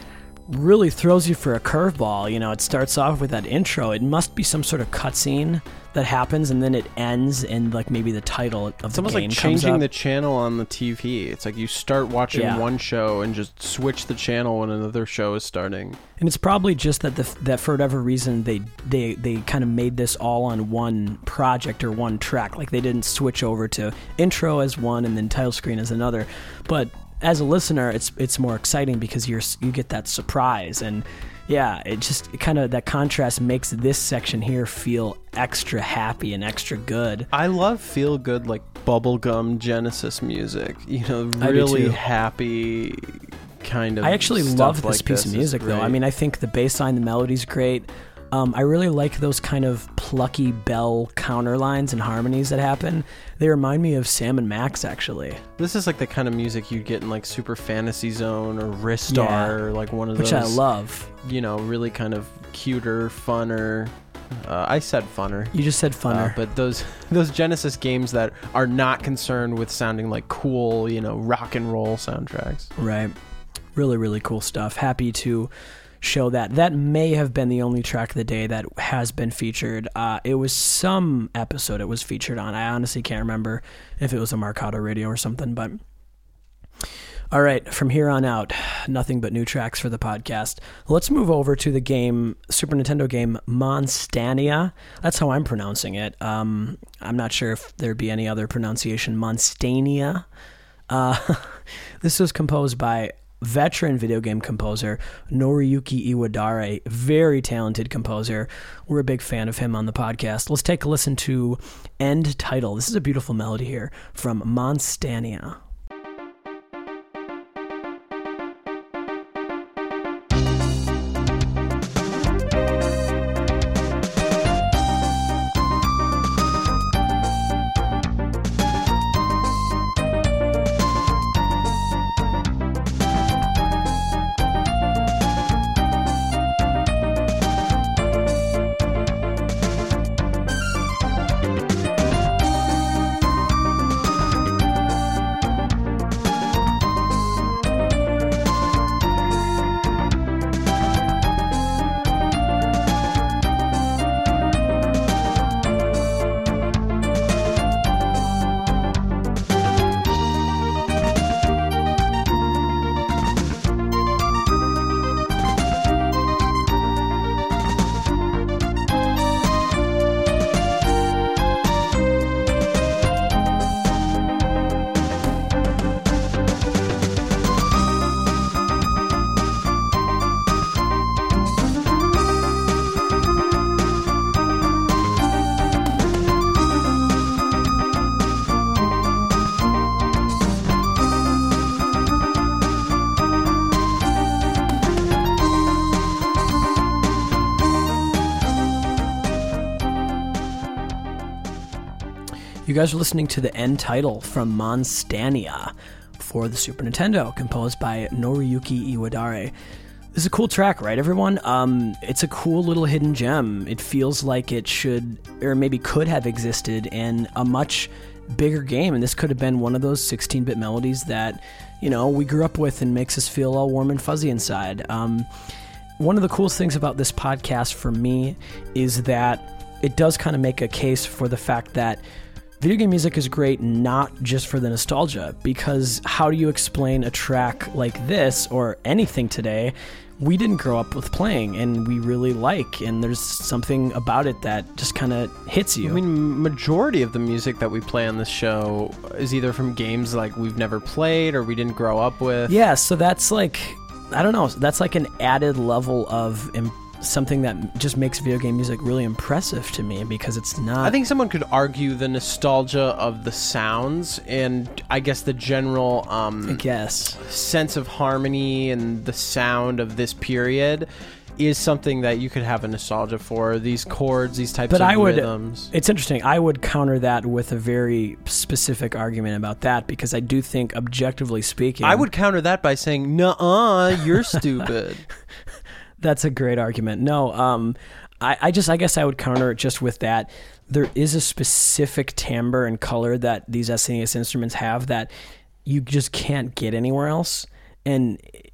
Speaker 2: really throws you for a curveball. You know, it starts off with that intro. It must be some sort of cutscene that happens, and then it ends, and like maybe the title of the game comes up.
Speaker 1: It's almost like changing the channel on the TV. It's like you start watching one show and just switch the channel when another show is starting.
Speaker 2: And it's probably just that that for whatever reason they kind of made this all on one project or one track. Like they didn't switch over to intro as one and then title screen as another. But as a listener, it's more exciting because you get that surprise. And yeah, it kind of, that contrast makes this section here feel extra happy and extra good.
Speaker 1: I love feel good, like bubblegum Genesis music. You know, really happy kind of.
Speaker 2: I actually love this piece of music, though. I mean, I think the bass line, the melody's great. I really like those kind of plucky bell counter lines and harmonies that happen. They remind me of Sam and Max, actually.
Speaker 1: This is like the kind of music you'd get in like Super Fantasy Zone or Ristar, or like one of those.
Speaker 2: Which I love.
Speaker 1: You know, really kind of cuter, funner. I said funner.
Speaker 2: You just said funner.
Speaker 1: But those Genesis games that are not concerned with sounding like cool, you know, rock and roll soundtracks.
Speaker 2: Right. Really, really cool stuff. Happy to show that may have been the only track of the day that has been featured. It was some episode it was featured on. I honestly can't remember if it was a Marcado Radio or something, but all right, from here on out, nothing but new tracks for the podcast. Let's move over to the game, Super Nintendo game Monstania. That's how I'm pronouncing it. I'm not sure if there'd be any other pronunciation. Monstania. This was composed by veteran video game composer Noriyuki Iwadare, very talented composer. We're a big fan of him on the podcast. Let's take a listen to End Title. This is a beautiful melody here from Monstania. You guys are listening to the End Title from Monstania for the Super Nintendo, composed by Noriyuki Iwadare. This is a cool track, right, everyone? It's a cool little hidden gem. It feels like it should, or maybe could have existed in a much bigger game, and this could have been one of those 16-bit melodies that, you know, we grew up with and makes us feel all warm and fuzzy inside. One of the coolest things about this podcast for me is that it does kind of make a case for the fact that video game music is great not just for the nostalgia, because how do you explain a track like this or anything today we didn't grow up with playing and we really like, and there's something about it that just kind of hits you?
Speaker 1: I mean, majority of the music that we play on this show is either from games like we've never played or we didn't grow up with.
Speaker 2: Yeah, so that's like, I don't know, that's like an added level of something that just makes video game music really impressive to me, because it's not...
Speaker 1: I think someone could argue the nostalgia of the sounds and I guess the general sense of harmony and the sound of this period is something that you could have a nostalgia for. These chords, these types of rhythms.
Speaker 2: It's interesting. I would counter that with a very specific argument about that, because I do think, objectively speaking...
Speaker 1: I would counter that by saying, nuh-uh, you're stupid.
Speaker 2: That's a great argument. No, I guess I would counter it just with that. There is a specific timbre and color that these SNES instruments have that you just can't get anywhere else. And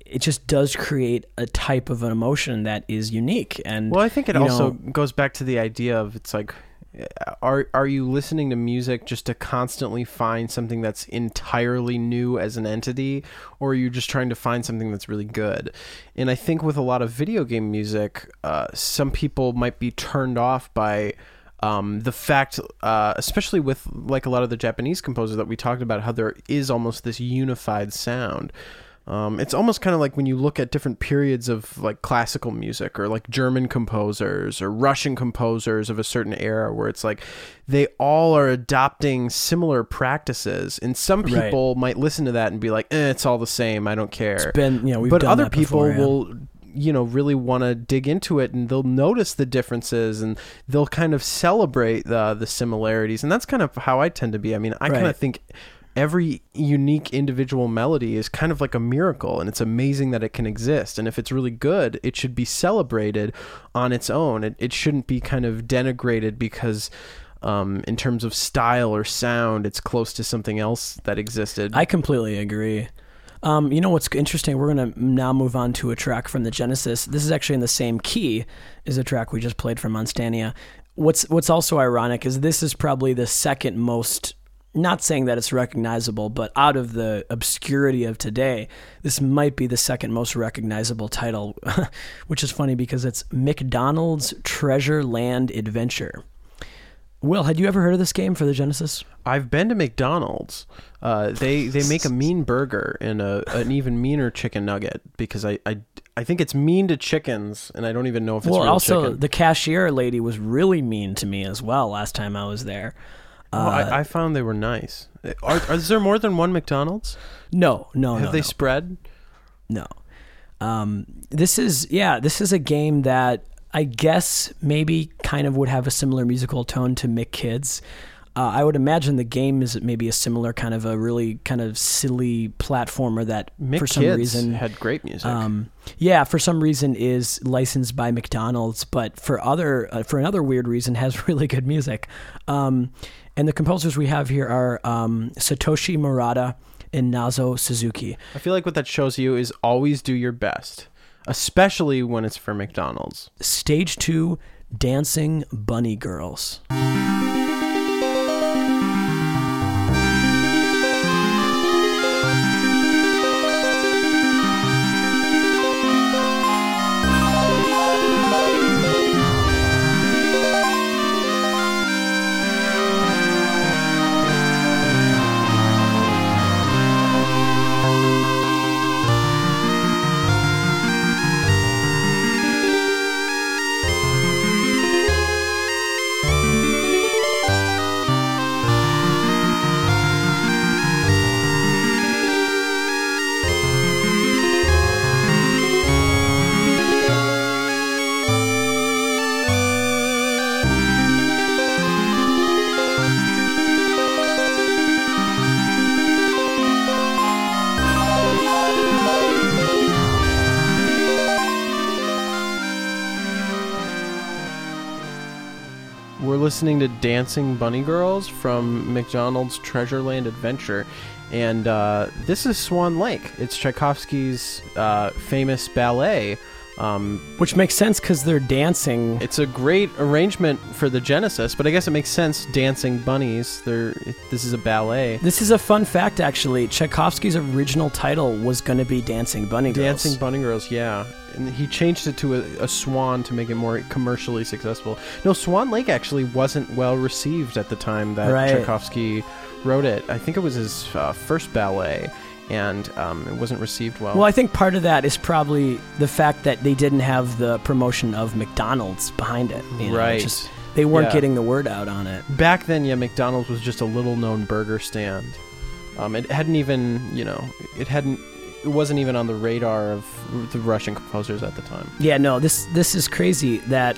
Speaker 2: it just does create a type of an emotion that is unique. And
Speaker 1: well, I think it also goes back to the idea of, it's like, are you listening to music just to constantly find something that's entirely new as an entity, or are you just trying to find something that's really good? And I think with a lot of video game music, some people might be turned off by the fact, especially with like a lot of the Japanese composers that we talked about, how there is almost this unified sound. It's almost kind of like when you look at different periods of like classical music, or like German composers or Russian composers of a certain era, where it's like they all are adopting similar practices, and some people might listen to that and be like, it's all the same, I don't care.
Speaker 2: It's been, we've
Speaker 1: but
Speaker 2: done
Speaker 1: other
Speaker 2: that
Speaker 1: people
Speaker 2: before,
Speaker 1: will really want to dig into it, and they'll notice the differences, and they'll kind of celebrate the similarities. And that's kind of how I tend to be. I mean, I kind of think every unique individual melody is kind of like a miracle, and it's amazing that it can exist. And if it's really good, it should be celebrated on its own. It shouldn't be kind of denigrated because in terms of style or sound, it's close to something else that existed.
Speaker 2: I completely agree. What's interesting, we're going to now move on to a track from the Genesis. This is actually in the same key as a track we just played from Monstania. What's also ironic is this is probably the second most, not saying that it's recognizable, but out of the obscurity of today, this might be the second most recognizable title, which is funny because it's McDonald's Treasure Land Adventure. Will, had you ever heard of this game for the Genesis?
Speaker 1: I've been to McDonald's. They make a mean burger and an even meaner chicken nugget, because I think it's mean to chickens, and I don't even know if it's real
Speaker 2: also,
Speaker 1: chicken.
Speaker 2: The cashier lady was really mean to me as well last time I was there.
Speaker 1: I found they were nice. Is there more than one McDonald's?
Speaker 2: No.
Speaker 1: Have they spread?
Speaker 2: No. This is a game that I guess maybe kind of would have a similar musical tone to McKids. I would imagine the game is maybe a similar kind of a really kind of silly platformer that for some reason
Speaker 1: had great music.
Speaker 2: For some reason is licensed by McDonald's, but for another weird reason has really good music. And the composers we have here are Satoshi Murata and Nazo Suzuki.
Speaker 1: I feel like what that shows you is always do your best, especially when it's for McDonald's.
Speaker 2: Stage 2, Dancing Bunny Girls.
Speaker 1: Listening to Dancing Bunny Girls from McDonald's Treasure Land Adventure, and this is Swan Lake. It's Tchaikovsky's famous ballet,
Speaker 2: which makes sense because they're dancing.
Speaker 1: It's a great arrangement for the Genesis, but I guess it makes sense. Dancing bunnies. This is a ballet.
Speaker 2: This is a fun fact, actually. Tchaikovsky's original title was going to be Dancing Bunny Girls.
Speaker 1: Dancing Bunny Girls, yeah. And he changed it to a swan to make it more commercially successful. No, Swan Lake actually wasn't well received at the time that Tchaikovsky wrote it. I think it was his first ballet, and it wasn't received well.
Speaker 2: Well, I think part of that is probably the fact that they didn't have the promotion of McDonald's behind it.
Speaker 1: Right.
Speaker 2: They weren't getting the word out on it.
Speaker 1: Back then, McDonald's was just a little-known burger stand. It hadn't even, it wasn't even on the radar of the Russian composers at the time.
Speaker 2: Yeah, no, this is crazy that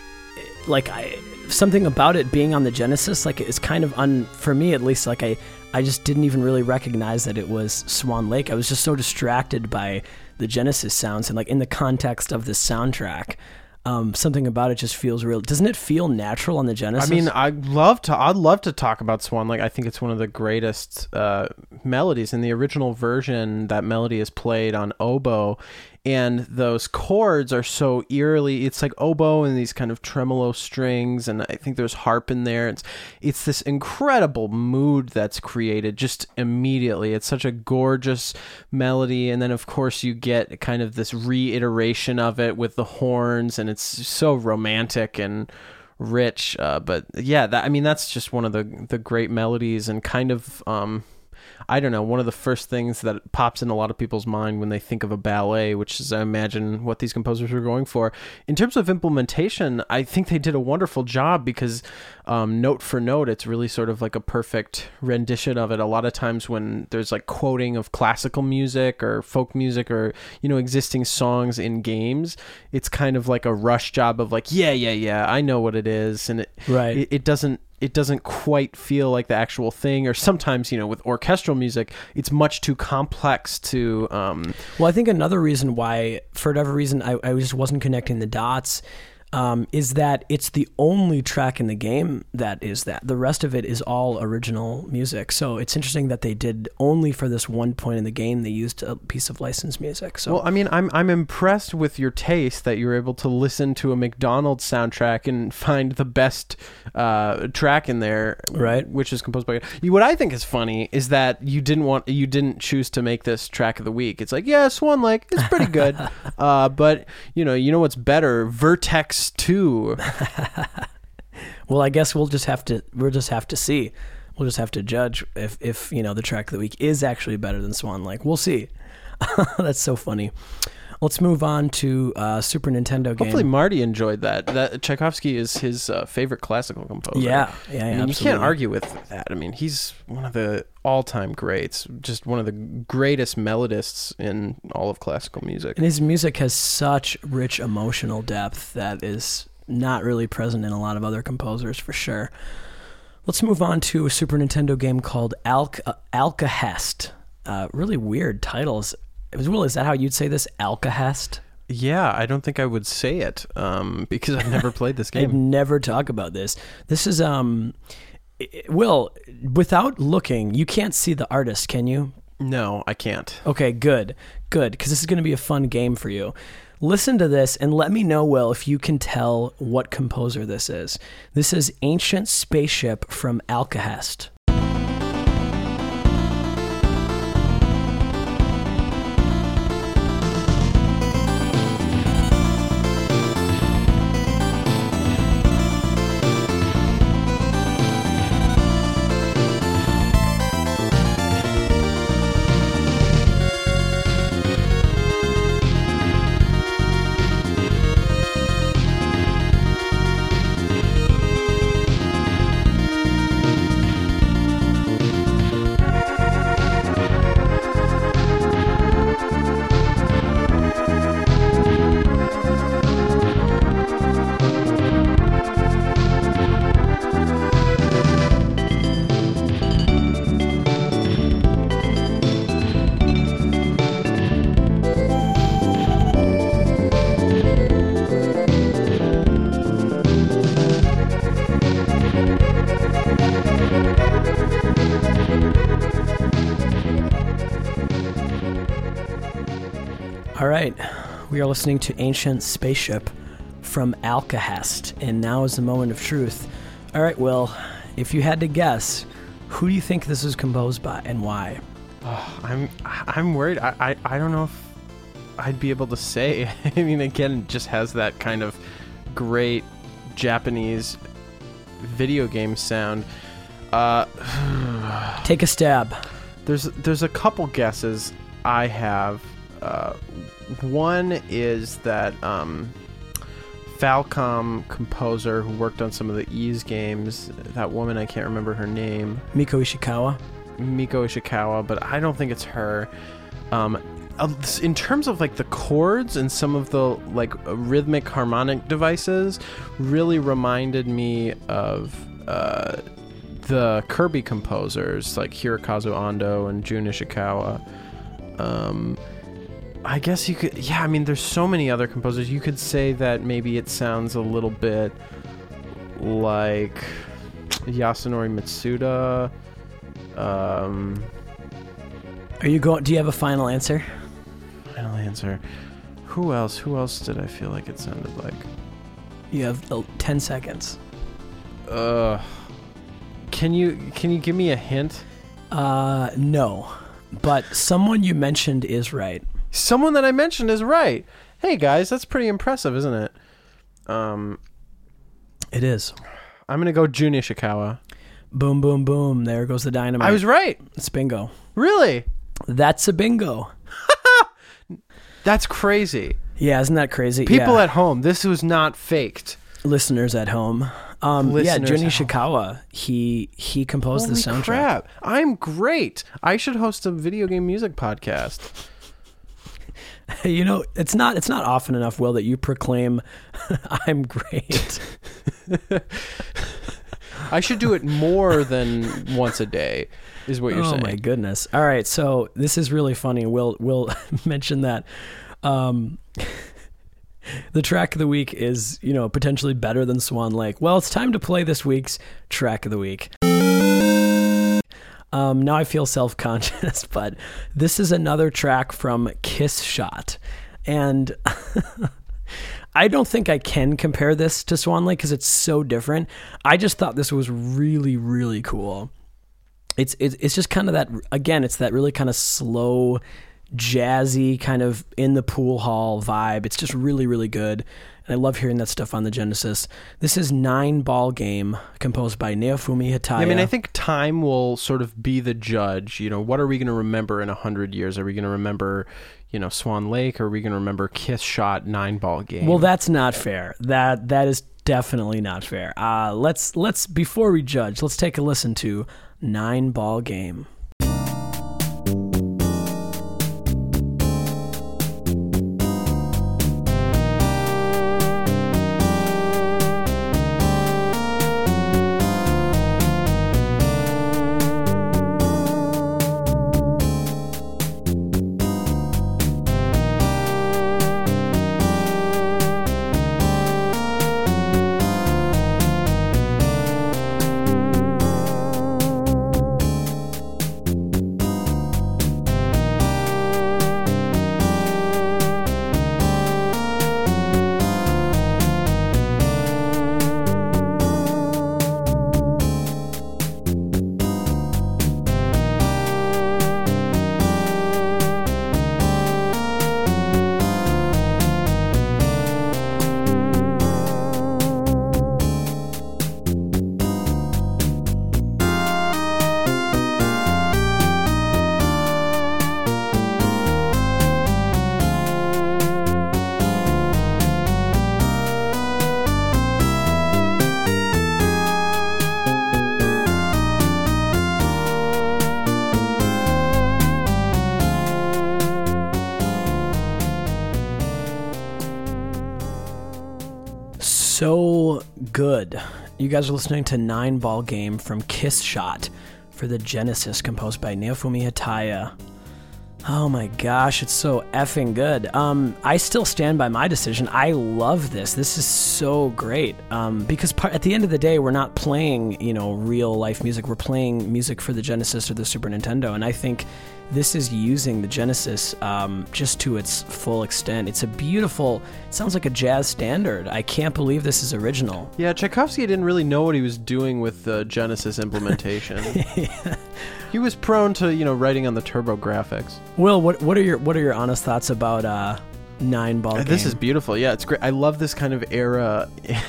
Speaker 2: something about it being on the Genesis, it's kind of for me at least, I just didn't even really recognize that it was Swan Lake. I was just so distracted by the Genesis sounds and in the context of the soundtrack. Something about it just feels real. Doesn't it feel natural on the Genesis?
Speaker 1: I mean, I'd love to talk about Swan Lake. I think it's one of the greatest melodies. In the original version, that melody is played on oboe, and those chords are so eerily, it's like oboe and these kind of tremolo strings, and I think there's harp in there. It's this incredible mood that's created just immediately. It's such a gorgeous melody, and then of course you get kind of this reiteration of it with the horns, and it's so romantic and rich. But yeah, that's just one of the great melodies, and kind of I don't know, one of the first things that pops in a lot of people's mind when they think of a ballet, which is, I imagine, what these composers were going for. In terms of implementation, I think they did a wonderful job, because note for note, it's really sort of like a perfect rendition of it. A lot of times when there's like quoting of classical music or folk music or, existing songs in games, it's kind of like a rush job of like, yeah, I know what it is. And it doesn't quite feel like the actual thing. Or sometimes, with orchestral music, it's much too complex to...
Speaker 2: Well, I think another reason why, for whatever reason, I just wasn't connecting the dots, is that it's the only track in the game that is that. The rest of it is all original music. So it's interesting that they did only for this one point in the game, they used a piece of licensed music. So,
Speaker 1: well, I mean, I'm impressed with your taste that you're able to listen to a McDonald's soundtrack and find the best track in there,
Speaker 2: right?
Speaker 1: Which is composed by you. What I think is funny is that you didn't choose to make this track of the week. It's like, yeah, Swan Lake, it's pretty good, but you know what's better? Vertex 2.
Speaker 2: Well, I guess we'll just have to see. We'll just have to judge if the track of the week is actually better than Swan Lake. We'll see. That's so funny. Let's move on to Super Nintendo game.
Speaker 1: Hopefully Marty enjoyed that. That Tchaikovsky is his favorite classical composer.
Speaker 2: Yeah,
Speaker 1: I mean,
Speaker 2: absolutely.
Speaker 1: You can't argue with that. I mean, he's one of the all-time greats, just one of the greatest melodists in all of classical music.
Speaker 2: And his music has such rich emotional depth that is not really present in a lot of other composers, for sure. Let's move on to a Super Nintendo game called Alcahest. Really weird titles. Will, is that how you'd say this? Alcahest?
Speaker 1: Yeah, I don't think I would say it because I've never played this game.
Speaker 2: I've never talked about this. This is, Will, without looking, you can't see the artist, can you?
Speaker 1: No, I can't.
Speaker 2: Okay, good, because this is going to be a fun game for you. Listen to this and let me know, Will, if you can tell what composer this is. This is Ancient Spaceship from Alcahest. All right, we are listening to Ancient Spaceship from Alcahest, and now is the moment of truth. All right, Will, if you had to guess, who do you think this is composed by and why?
Speaker 1: Oh, I'm worried. I don't know if I'd be able to say. I mean, again, it just has that kind of great Japanese video game sound.
Speaker 2: Take a stab.
Speaker 1: There's a couple guesses I have. One is that Falcom composer who worked on some of the Ys games, that woman, I can't remember her name.
Speaker 2: Miko Ishikawa,
Speaker 1: but I don't think it's her. In terms of like the chords and some of the like rhythmic harmonic devices, really reminded me of the Kirby composers like Hirokazu Ando and Jun Ishikawa. I guess you could, yeah, I mean, there's so many other composers. You could say that maybe it sounds a little bit like Yasunori Mitsuda.
Speaker 2: Do you have a final answer?
Speaker 1: Final answer. Who else did I feel like it sounded like?
Speaker 2: You have 10 seconds.
Speaker 1: Can you give me a hint?
Speaker 2: No. But someone you mentioned is right.
Speaker 1: Someone that I mentioned is right. Hey guys, that's pretty impressive, isn't it?
Speaker 2: It is.
Speaker 1: I'm gonna go Jun Ishikawa.
Speaker 2: Boom, boom, boom. There goes the dynamite.
Speaker 1: I was right.
Speaker 2: It's bingo.
Speaker 1: Really?
Speaker 2: That's a bingo.
Speaker 1: That's crazy.
Speaker 2: Yeah, isn't that crazy?
Speaker 1: People at home, this was not faked.
Speaker 2: Listeners at home. Jun Ishikawa, he composed the soundtrack.
Speaker 1: Crap. I'm great. I should host a video game music podcast.
Speaker 2: You know, it's not often enough, Will, that you proclaim I'm great.
Speaker 1: I should do it more than once a day, is what you're saying.
Speaker 2: Oh my goodness. All right, so this is really funny. We'll mention that the track of the week is, potentially better than Swan Lake. Well, it's time to play this week's track of the week. Now I feel self-conscious, but this is another track from Kiss Shot. And I don't think I can compare this to Swan Lake because it's so different. I just thought this was really, really cool. It's just kind of that, again, it's that really kind of slow, jazzy, kind of in the pool hall vibe. It's just really, really good. And I love hearing that stuff on the Genesis. This is 9 Ball Game, composed by Naofumi Hataya.
Speaker 1: I mean, I think time will sort of be the judge. What are we going to remember in 100 years? Are we going to remember, Swan Lake, or are we going to remember Kiss Shot 9 Ball Game?
Speaker 2: Well, that's not fair. That is definitely not fair. Let's before we judge, let's take a listen to 9 Ball Game. So good. You guys are listening to 9 Ball Game from Kiss Shot for the Genesis, composed by Naofumi Hataya. Oh my gosh, it's so effing good. I still stand by my decision. I love this. This is so great. Because at the end of the day, we're not playing, real life music. We're playing music for the Genesis or the Super Nintendo. And I think this is using the Genesis just to its full extent. It's it sounds like a jazz standard. I can't believe this is original.
Speaker 1: Yeah, Tchaikovsky didn't really know what he was doing with the Genesis implementation. Yeah. He was prone to, writing on the TurboGrafx.
Speaker 2: Will, what are your honest thoughts about 9 Ball Game?
Speaker 1: This is beautiful. Yeah, it's great. I love this kind of era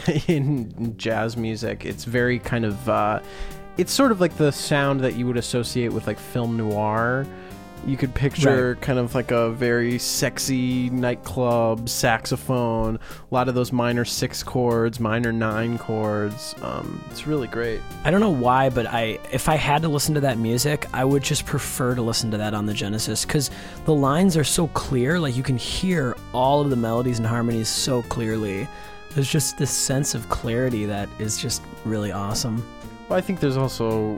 Speaker 1: in jazz music. It's very kind of it's sort of like the sound that you would associate with like film noir. You could picture kind of like a very sexy nightclub saxophone, a lot of those minor 6 chords, minor 9 chords. It's really great.
Speaker 2: I don't know why, but if I had to listen to that music, I would just prefer to listen to that on the Genesis, because the lines are so clear. Like, you can hear all of the melodies and harmonies so clearly. There's just this sense of clarity that is just really awesome.
Speaker 1: Well, I think there's also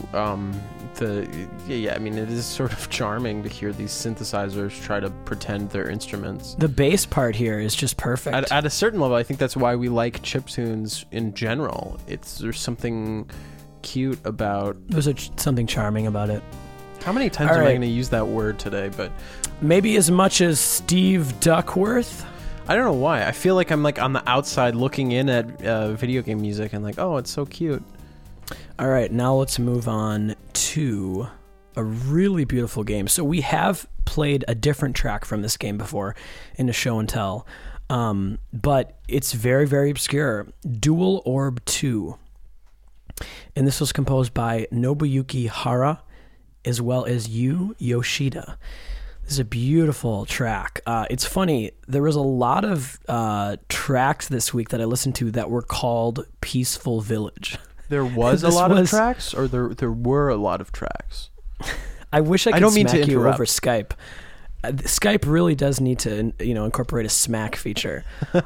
Speaker 1: I mean, it is sort of charming to hear these synthesizers try to pretend they're instruments.
Speaker 2: The bass part here is just perfect.
Speaker 1: At a certain level, I think that's why we like chiptunes in general. There's something cute about...
Speaker 2: There's something charming about it.
Speaker 1: How many times am I going to use that word today? But
Speaker 2: maybe as much as Steve Duckworth?
Speaker 1: I don't know why. I feel like I'm like on the outside looking in at video game music and like, oh, it's so cute.
Speaker 2: All right, now let's move on to a really beautiful game. So we have played a different track from this game before in a show and tell, but it's very, very obscure. Dual Orb 2. And this was composed by Nobuyuki Hara as well as Yu Yoshida. This is a beautiful track. It's funny, there was a lot of tracks this week that I listened to that were called Peaceful Village.
Speaker 1: There was a lot of tracks, or there were a lot of tracks?
Speaker 2: I wish I could smack you over Skype. Skype really does need to, incorporate a smack feature.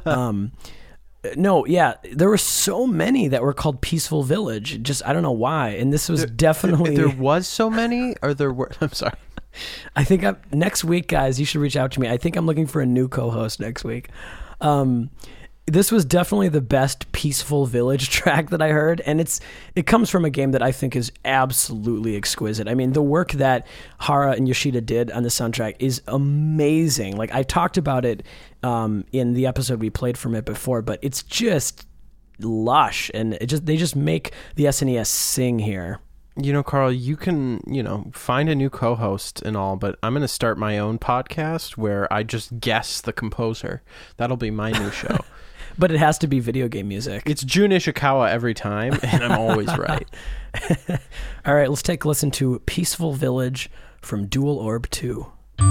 Speaker 2: No, yeah, there were so many that were called Peaceful Village. Just I don't know why. And this was definitely
Speaker 1: there was so many, or there were. I'm sorry.
Speaker 2: I think next week, guys, you should reach out to me. I think I'm looking for a new co-host next week. This was definitely the best Peaceful Village track that I heard, and it comes from a game that I think is absolutely exquisite. I mean, the work that Hara and Yoshida did on the soundtrack is amazing. Like, I talked about it in the episode we played from it before, but it's just lush, and they just make the SNES sing here.
Speaker 1: Carl, you can, find a new co-host and all, but I'm going to start my own podcast where I just guess the composer. That'll be my new show.
Speaker 2: But it has to be video game music.
Speaker 1: It's Jun Ishikawa every time, and I'm always right.
Speaker 2: All right, let's take a listen to Peaceful Village from Dual Orb 2.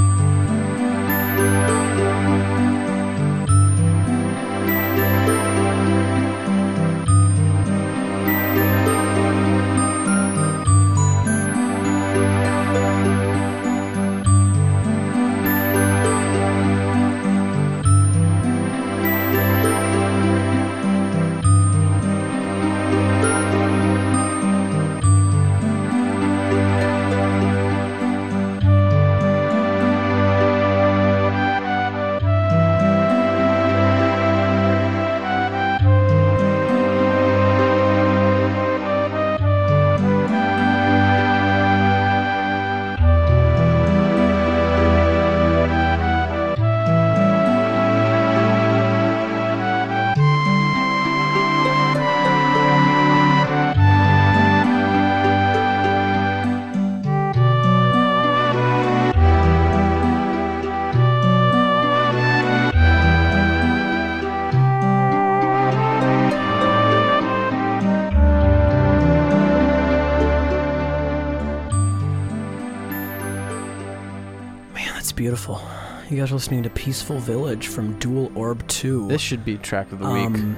Speaker 2: Beautiful. You guys are listening to Peaceful Village from Dual Orb 2.
Speaker 1: This should be track of the week.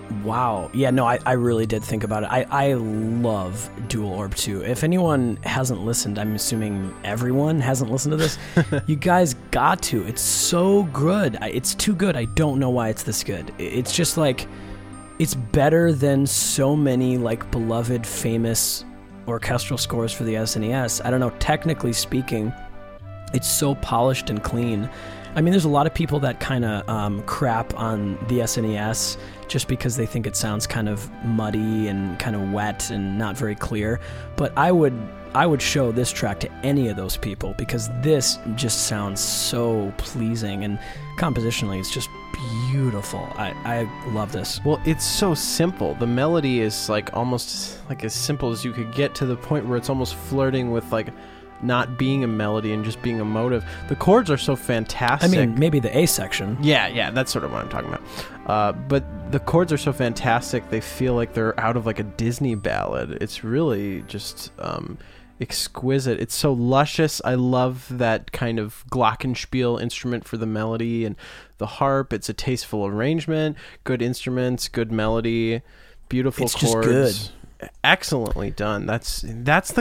Speaker 2: Wow. Yeah, no, I really did think about it. I love Dual Orb 2. If anyone hasn't listened, I'm assuming everyone hasn't listened to this, you guys got to. It's so good. It's too good. I don't know why it's this good. It's just like, it's better than so many like beloved, famous orchestral scores for the SNES. I don't know, technically speaking, it's so polished and clean. I mean, there's a lot of people that kind of crap on the SNES just because they think it sounds kind of muddy and kind of wet and not very clear. But I would show this track to any of those people because this just sounds so pleasing, and compositionally it's just beautiful. I love this.
Speaker 1: Well, it's so simple. The melody is like almost like as simple as you could get, to the point where it's almost flirting with like not being a melody and just being a motive. The chords are so fantastic.
Speaker 2: I mean, maybe the A section.
Speaker 1: Yeah, that's sort of what I'm talking about. But the chords are so fantastic, they feel like they're out of like a Disney ballad. It's really just exquisite. It's so luscious. I love that kind of glockenspiel instrument for the melody, and the harp. It's a tasteful arrangement, good instruments, good melody, beautiful chords. Just good. Excellently done. That's a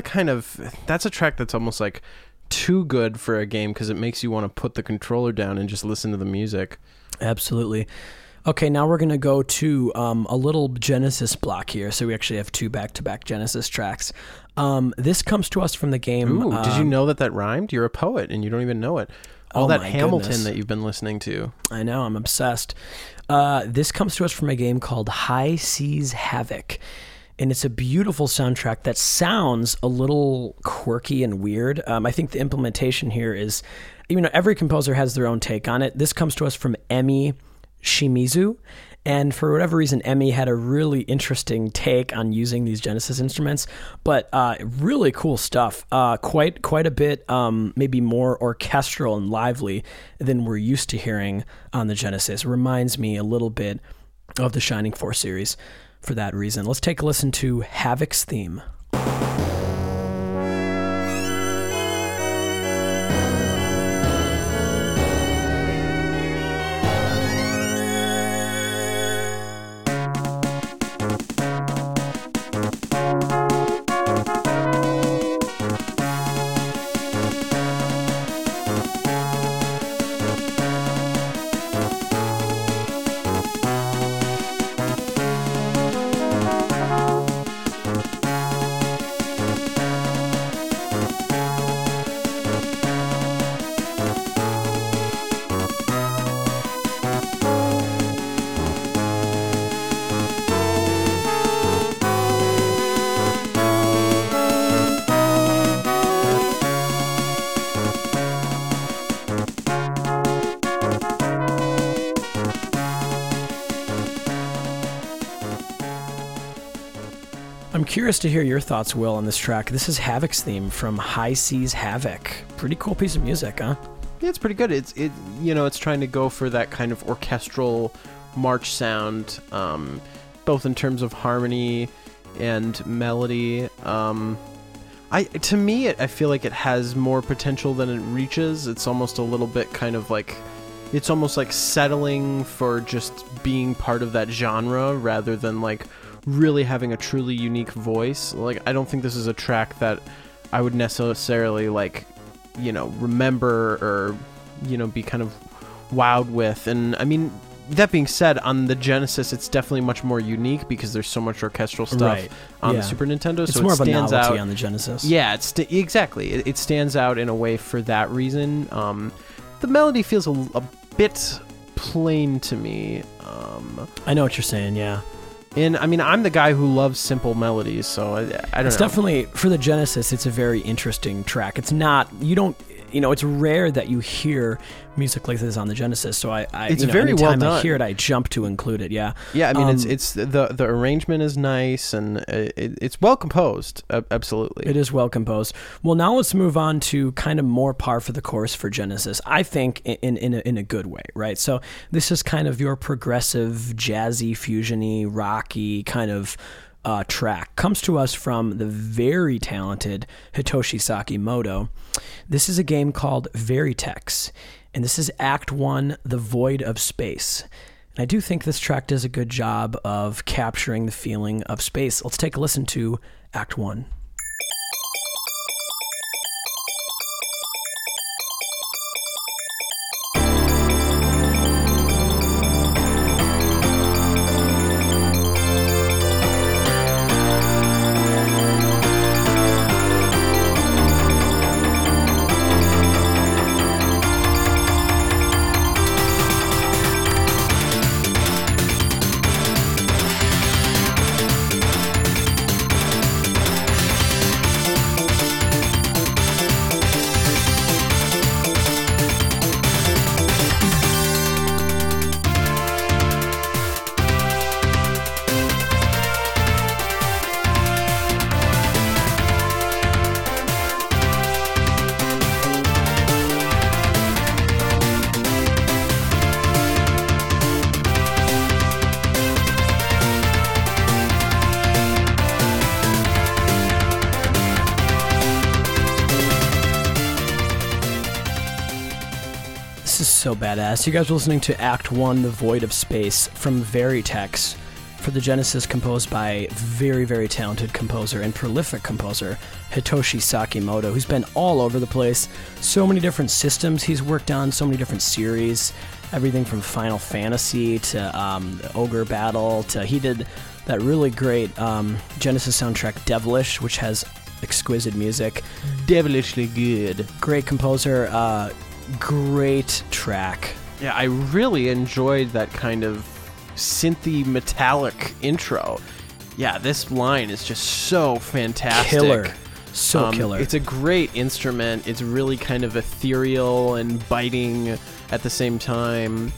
Speaker 1: track that's almost like too good for a game because it makes you want to put the controller down and just listen to the music.
Speaker 2: Absolutely. Okay, now we're going to go to a little Genesis block here. So we actually have 2 back-to-back Genesis tracks. This comes to us from the game...
Speaker 1: Ooh, did you know that rhymed? You're a poet, and you don't even know it. All that Hamilton
Speaker 2: goodness.
Speaker 1: that you've been listening to.
Speaker 2: I know, I'm obsessed. This comes to us from a game called High Seas Havoc. And it's a beautiful soundtrack that sounds a little quirky and weird. I think the implementation here is... every composer has their own take on it. This comes to us from Emi Shimizu, and for whatever reason, Emi had a really interesting take on using these Genesis instruments, but really cool stuff. Quite a bit, maybe more orchestral and lively than we're used to hearing on the Genesis. It reminds me a little bit of the Shining Force series for that reason. Let's take a listen to Havoc's theme. I'm curious to hear your thoughts, Will, on this track. This is Havoc's theme from High Seas Havoc. Pretty cool piece of music, huh?
Speaker 1: Yeah, it's pretty good. It's trying to go for that kind of orchestral march sound, both in terms of harmony and melody. I feel like it has more potential than it reaches. It's almost a little bit kind of like, it's almost like settling for just being part of that genre rather than like really having a truly unique voice. Like, I don't think this is a track that I would necessarily remember or be kind of wowed with. And I mean, that being said, on the Genesis, it's definitely much more unique because there's so much orchestral stuff on the Super Nintendo.
Speaker 2: It's
Speaker 1: so
Speaker 2: more
Speaker 1: it
Speaker 2: of a
Speaker 1: stands
Speaker 2: novelty
Speaker 1: out
Speaker 2: on the Genesis.
Speaker 1: Yeah, exactly. It stands out in a way for that reason. The melody feels a bit plain to me.
Speaker 2: I know what you're saying, yeah.
Speaker 1: And I mean, I'm the guy who loves simple melodies, so I don't know.
Speaker 2: It's definitely, for the Genesis, it's a very interesting track. It's not, it's rare that you hear music like this on the Genesis, so
Speaker 1: it's very well done.
Speaker 2: I hear it, I jump to include it, yeah.
Speaker 1: Yeah, I mean, it's the arrangement is nice, and it's well composed, absolutely.
Speaker 2: It is well composed. Well, now let's move on to kind of more par for the course for Genesis, I think, in a good way, right? So this is kind of your progressive, jazzy, fusiony, rocky kind of track. Comes to us from the very talented Hitoshi Sakimoto. This is a game called Veritex, and this is Act 1, The Void of Space. And I do think this track does a good job of capturing the feeling of space. Let's take a listen to Act 1. So badass. You guys were listening to Act 1, The Void of Space from Veritex for the Genesis, composed by very, very talented composer and prolific composer Hitoshi Sakimoto, who's been all over the place. So many different systems he's worked on, so many different series. everything from Final Fantasy to Ogre Battle to he did that really great Genesis soundtrack Devilish, which has exquisite music.
Speaker 1: Devilishly good.
Speaker 2: Great composer, great track.
Speaker 1: Yeah, I really enjoyed that kind of synthy metallic intro. Yeah, this line is just so fantastic.
Speaker 2: Killer. So killer.
Speaker 1: It's a great instrument. It's really kind of ethereal and biting at the same time.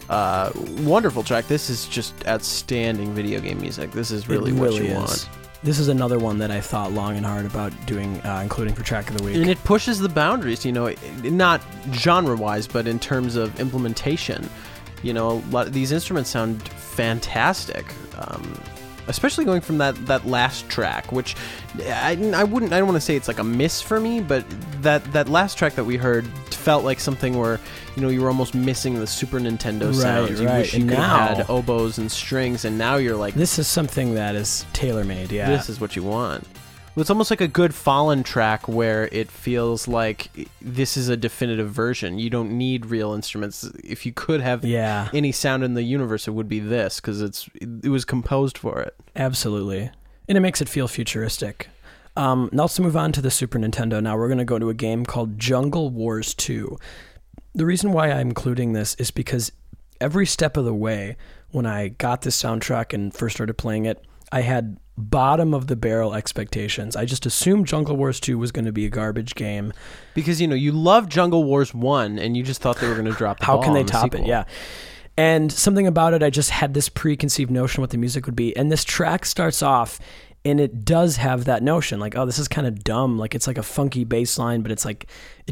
Speaker 1: Wonderful track. This is just outstanding video game music. This is really what you want.
Speaker 2: This is another one that I thought long and hard about doing, including for track of the week.
Speaker 1: And it pushes the boundaries, not genre-wise, but in terms of implementation. A lot of these instruments sound fantastic. Especially going from that last track, which I don't want to say it's like a miss for me, but that last track that we heard felt like something where, you were almost missing the Super Nintendo sounds. You wish you could have had oboes and strings, and now you're like...
Speaker 2: This is something that is tailor-made, yeah.
Speaker 1: This is what you want. It's almost like a good Fallen track where it feels like this is a definitive version. You don't need real instruments. If you could have any sound in the universe, it would be this, because it was composed for it.
Speaker 2: Absolutely. And it makes it feel futuristic. Now let's move on to the Super Nintendo. Now we're going to go to a game called Jungle Wars 2. The reason why I'm including this is because every step of the way, when I got this soundtrack and first started playing it, I had bottom of the barrel expectations. I just assumed Jungle Wars 2 was going to be a garbage game.
Speaker 1: Because, you love Jungle Wars 1 and you just thought they were going to drop the ball.
Speaker 2: How can they top it? Yeah. And something about it, I just had this preconceived notion what the music would be. And this track starts off and it does have that notion, like, oh, this is kind of dumb. Like, it's like a funky bass line, but it's like,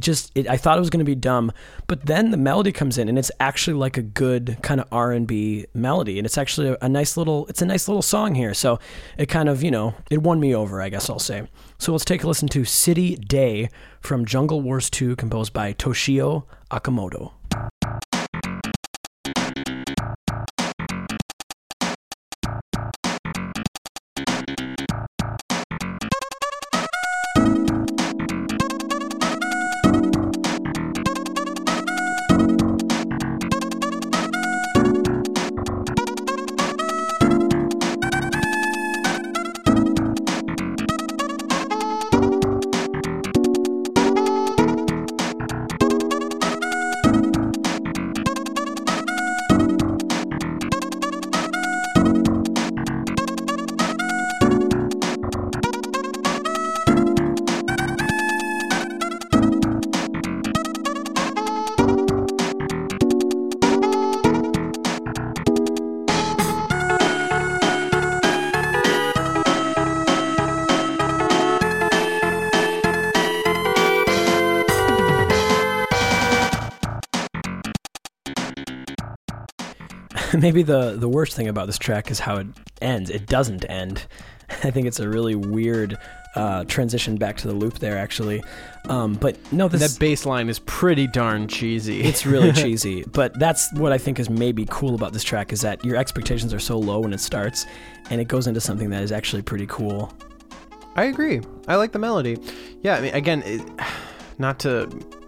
Speaker 2: I thought it was going to be dumb. But then the melody comes in, and it's actually like a good kind of R&B melody. And it's actually a nice little song here. So it kind of, it won me over, I guess I'll say. So let's take a listen to City Day from Jungle Wars 2, composed by Toshio Okamoto. Maybe the worst thing about this track is how it ends. It doesn't end. I think it's a really weird transition back to the loop there, actually. But no,
Speaker 1: that bass line is pretty darn cheesy.
Speaker 2: It's really cheesy. But that's what I think is maybe cool about this track, is that your expectations are so low when it starts, and it goes into something that is actually pretty cool.
Speaker 1: I agree. I like the melody. Yeah, I mean, again, not to...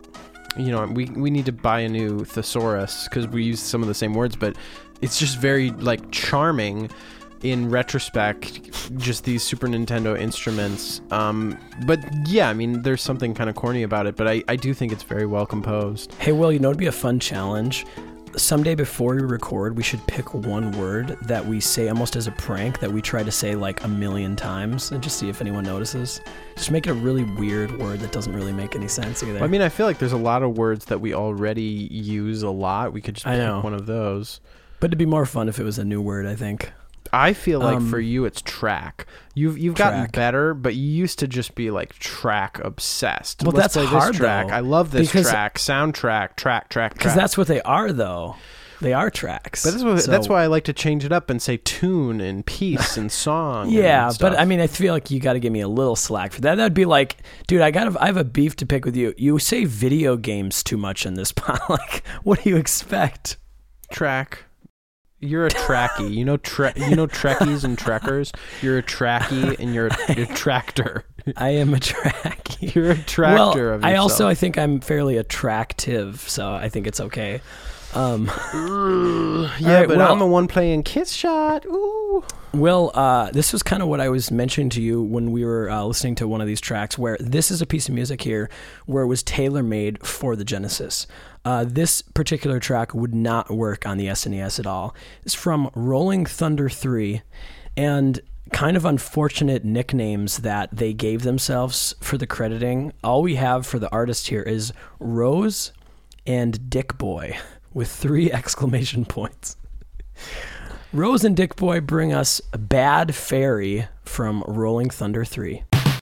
Speaker 1: we need to buy a new thesaurus because we use some of the same words, but it's just very charming in retrospect, just these Super Nintendo instruments. But yeah, I mean, there's something kind of corny about it, but I do think it's very well composed.
Speaker 2: Hey, Will, it'd be a fun challenge. Someday before we record, we should pick one word that we say almost as a prank that we try to say like 1,000,000 times and just see if anyone notices. Just make it a really weird word that doesn't really make any sense either.
Speaker 1: I mean, I feel like there's a lot of words that we already use a lot. We could just pick one of those.
Speaker 2: But it'd be more fun if it was a new word, I think.
Speaker 1: I feel like for you it's track. You've gotten better, but you used to just be like track obsessed.
Speaker 2: Well,
Speaker 1: Let's
Speaker 2: that's
Speaker 1: play
Speaker 2: hard
Speaker 1: this track.
Speaker 2: though.
Speaker 1: I love this track. Soundtrack, track.
Speaker 2: Because that's what they are, though. They are tracks.
Speaker 1: But that's why I like to change it up and say tune and piece and song.
Speaker 2: Yeah,
Speaker 1: and stuff.
Speaker 2: But I mean, I feel like you got to give me a little slack for that. That'd be like, dude, I have a beef to pick with you. You say video games too much in this pod. Like, what do you expect?
Speaker 1: Track. You're a trackie. You know Trekkies and Trekkers? You're a trackie and you're a tractor.
Speaker 2: I am a trackie.
Speaker 1: You're a tractor of yourself.
Speaker 2: I think I'm fairly attractive, so I think it's okay.
Speaker 1: I'm the one playing Kiss Shot. Ooh.
Speaker 2: Well, this was kind of what I was mentioning to you when we were listening to one of these tracks, where this is a piece of music here where it was tailor-made for the Genesis. This particular track would not work on the SNES at all. It's from Rolling Thunder 3, and kind of unfortunate nicknames that they gave themselves for the crediting. All we have for the artist here is Rose and Dick Boy, with 3 exclamation points. Rose and Dick Boy bring us Bad Fairy from Rolling Thunder 3.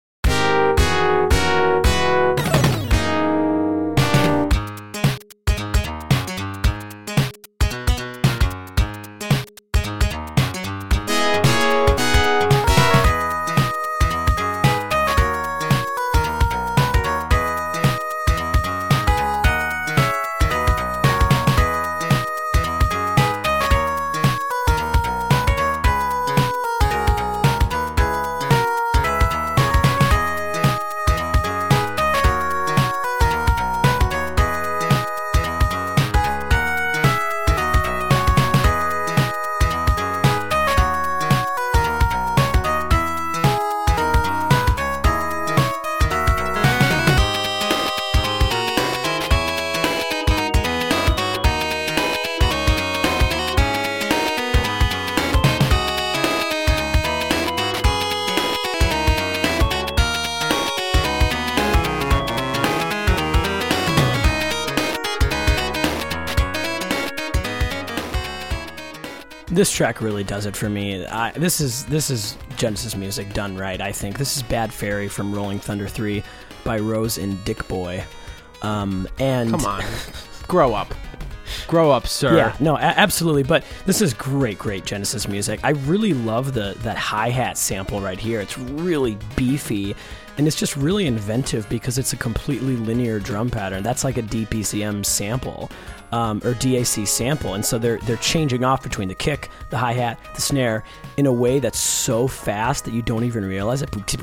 Speaker 2: This track really does it for me. This is Genesis music done right, I think. This is Bad Fairy from Rolling Thunder 3 by Rose and Dick Boy. And
Speaker 1: come on. Grow up. Grow up, sir.
Speaker 2: Yeah, no, absolutely. But this is great Genesis music. I really love that hi-hat sample right here. It's really beefy, and it's just really inventive because it's a completely linear drum pattern. That's like a DPCM sample. Or DAC sample, and so they're changing off between the kick, the hi-hat, the snare in a way that's so fast that you don't even realize it. And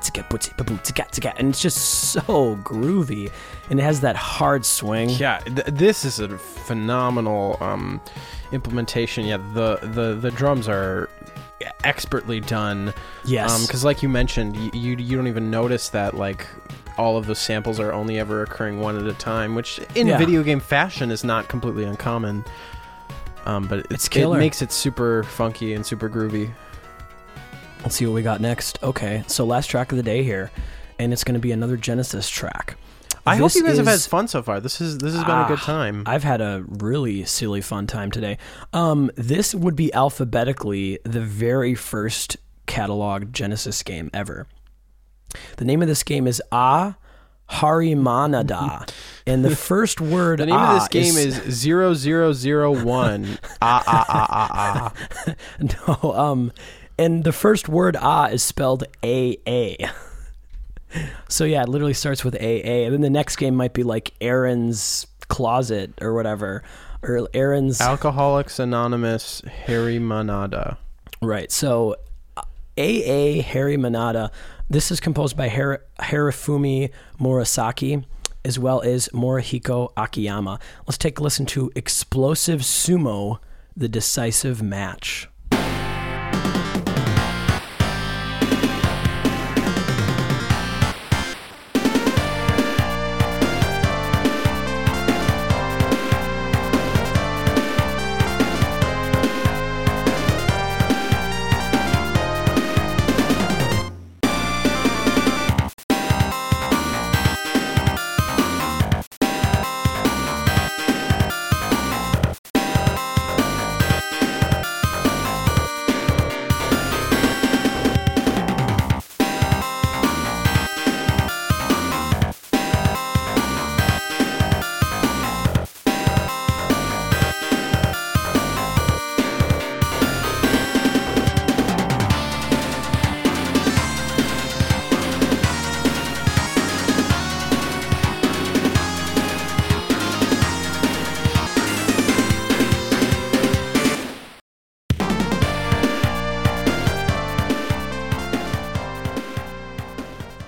Speaker 2: it's just so groovy, and it has that hard swing.
Speaker 1: Yeah, this is a phenomenal implementation. Yeah, the drums are expertly done.
Speaker 2: Yes,
Speaker 1: because like you mentioned, you don't even notice that like all of the samples are only ever occurring one at a time, which in video game fashion is not completely uncommon. But
Speaker 2: it's killer.
Speaker 1: It makes it super funky and super groovy.
Speaker 2: Let's see what we got next. Okay, so last track of the day here, and it's going to be another Genesis track.
Speaker 1: I hope you guys have had fun so far. This has been a good time.
Speaker 2: I've had a really silly fun time today. This would be alphabetically the very first catalog Genesis game ever. The name of this game is Harimanada, and the first word
Speaker 1: the name of this game is 0001.
Speaker 2: No, and the first word is spelled AA. So yeah, it literally starts with AA, and then the next game might be like Aaron's Closet or whatever, or Aaron's
Speaker 1: Alcoholics Anonymous Harimanada.
Speaker 2: Right. So AA Harimanada. This is composed by Hirofumi Murasaki as well as Morihiko Akiyama. Let's take a listen to Explosive Sumo, The Decisive Match.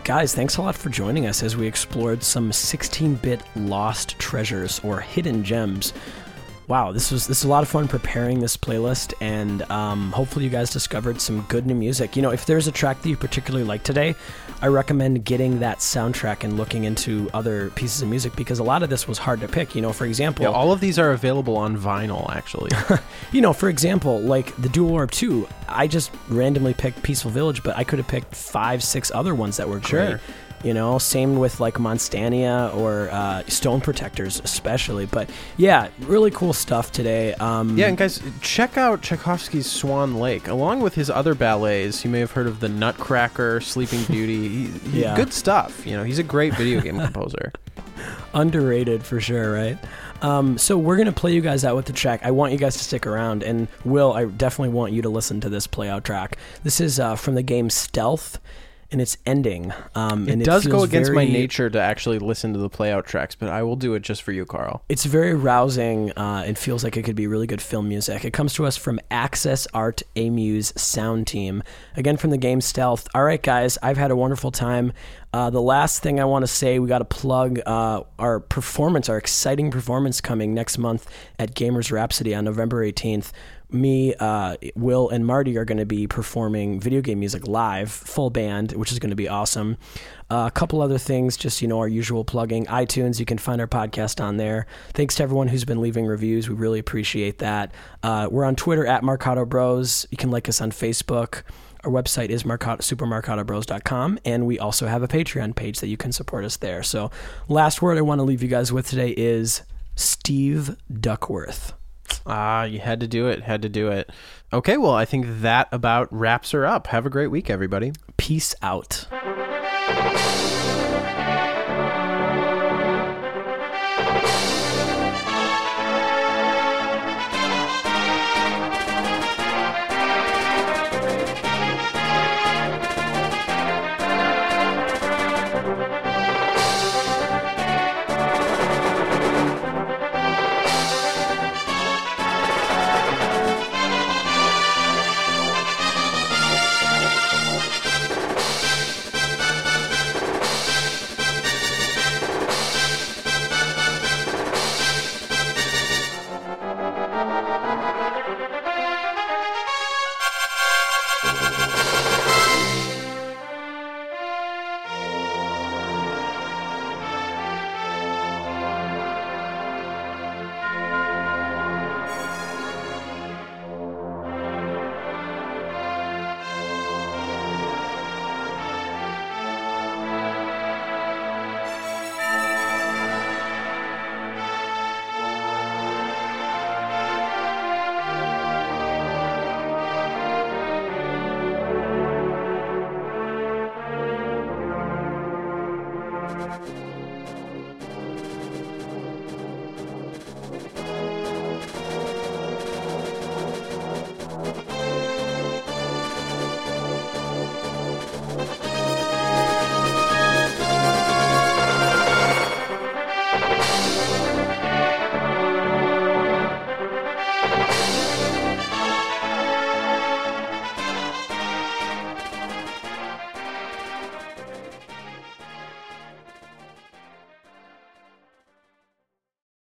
Speaker 2: Guys, thanks a lot for joining us as we explored some 16-bit lost treasures or hidden gems. Wow, this is a lot of fun preparing this playlist, and hopefully you guys discovered some good new music. If there's a track that you particularly like today, I recommend getting that soundtrack and looking into other pieces of music, because a lot of this was hard to pick. For example...
Speaker 1: Yeah, all of these are available on vinyl, actually.
Speaker 2: For example, like the Dual Warp 2, I just randomly picked Peaceful Village, but I could have picked 5-6 other ones that were great.
Speaker 1: Sure.
Speaker 2: Same with like Monstania or Stone Protectors especially. But yeah, really cool stuff today.
Speaker 1: And guys, check out Tchaikovsky's Swan Lake. Along with his other ballets, you may have heard of The Nutcracker, Sleeping Beauty. Good stuff. He's a great video game composer.
Speaker 2: Underrated for sure, right? So we're going to play you guys out with the track. I want you guys to stick around. And Will, I definitely want you to listen to this play out track. This is from the game Stealth. And it's ending.
Speaker 1: It does go against my nature to actually listen to the playout tracks, but I will do it just for you, Carl.
Speaker 2: It's very rousing. It feels like it could be really good film music. It comes to us from Access Art Amuse Sound Team. Again, from the game Stealth. All right, guys, I've had a wonderful time. The last thing I want to say, we got to plug our performance, our exciting performance coming next month at Gamers Rhapsody on November 18th. Me, Will, and Marty are going to be performing video game music live, full band, which is going to be awesome. A couple other things, just, our usual plugging. iTunes, you can find our podcast on there. Thanks to everyone who's been leaving reviews. We really appreciate that. We're on Twitter at Marcato Bros. You can like us on Facebook. Our website is supermarcatobros.com, and we also have a Patreon page that you can support us there. So last word I want to leave you guys with today is Steve Duckworth.
Speaker 1: You had to do it. Okay, well, I think that about wraps her up. Have a great week, everybody.
Speaker 2: Peace out.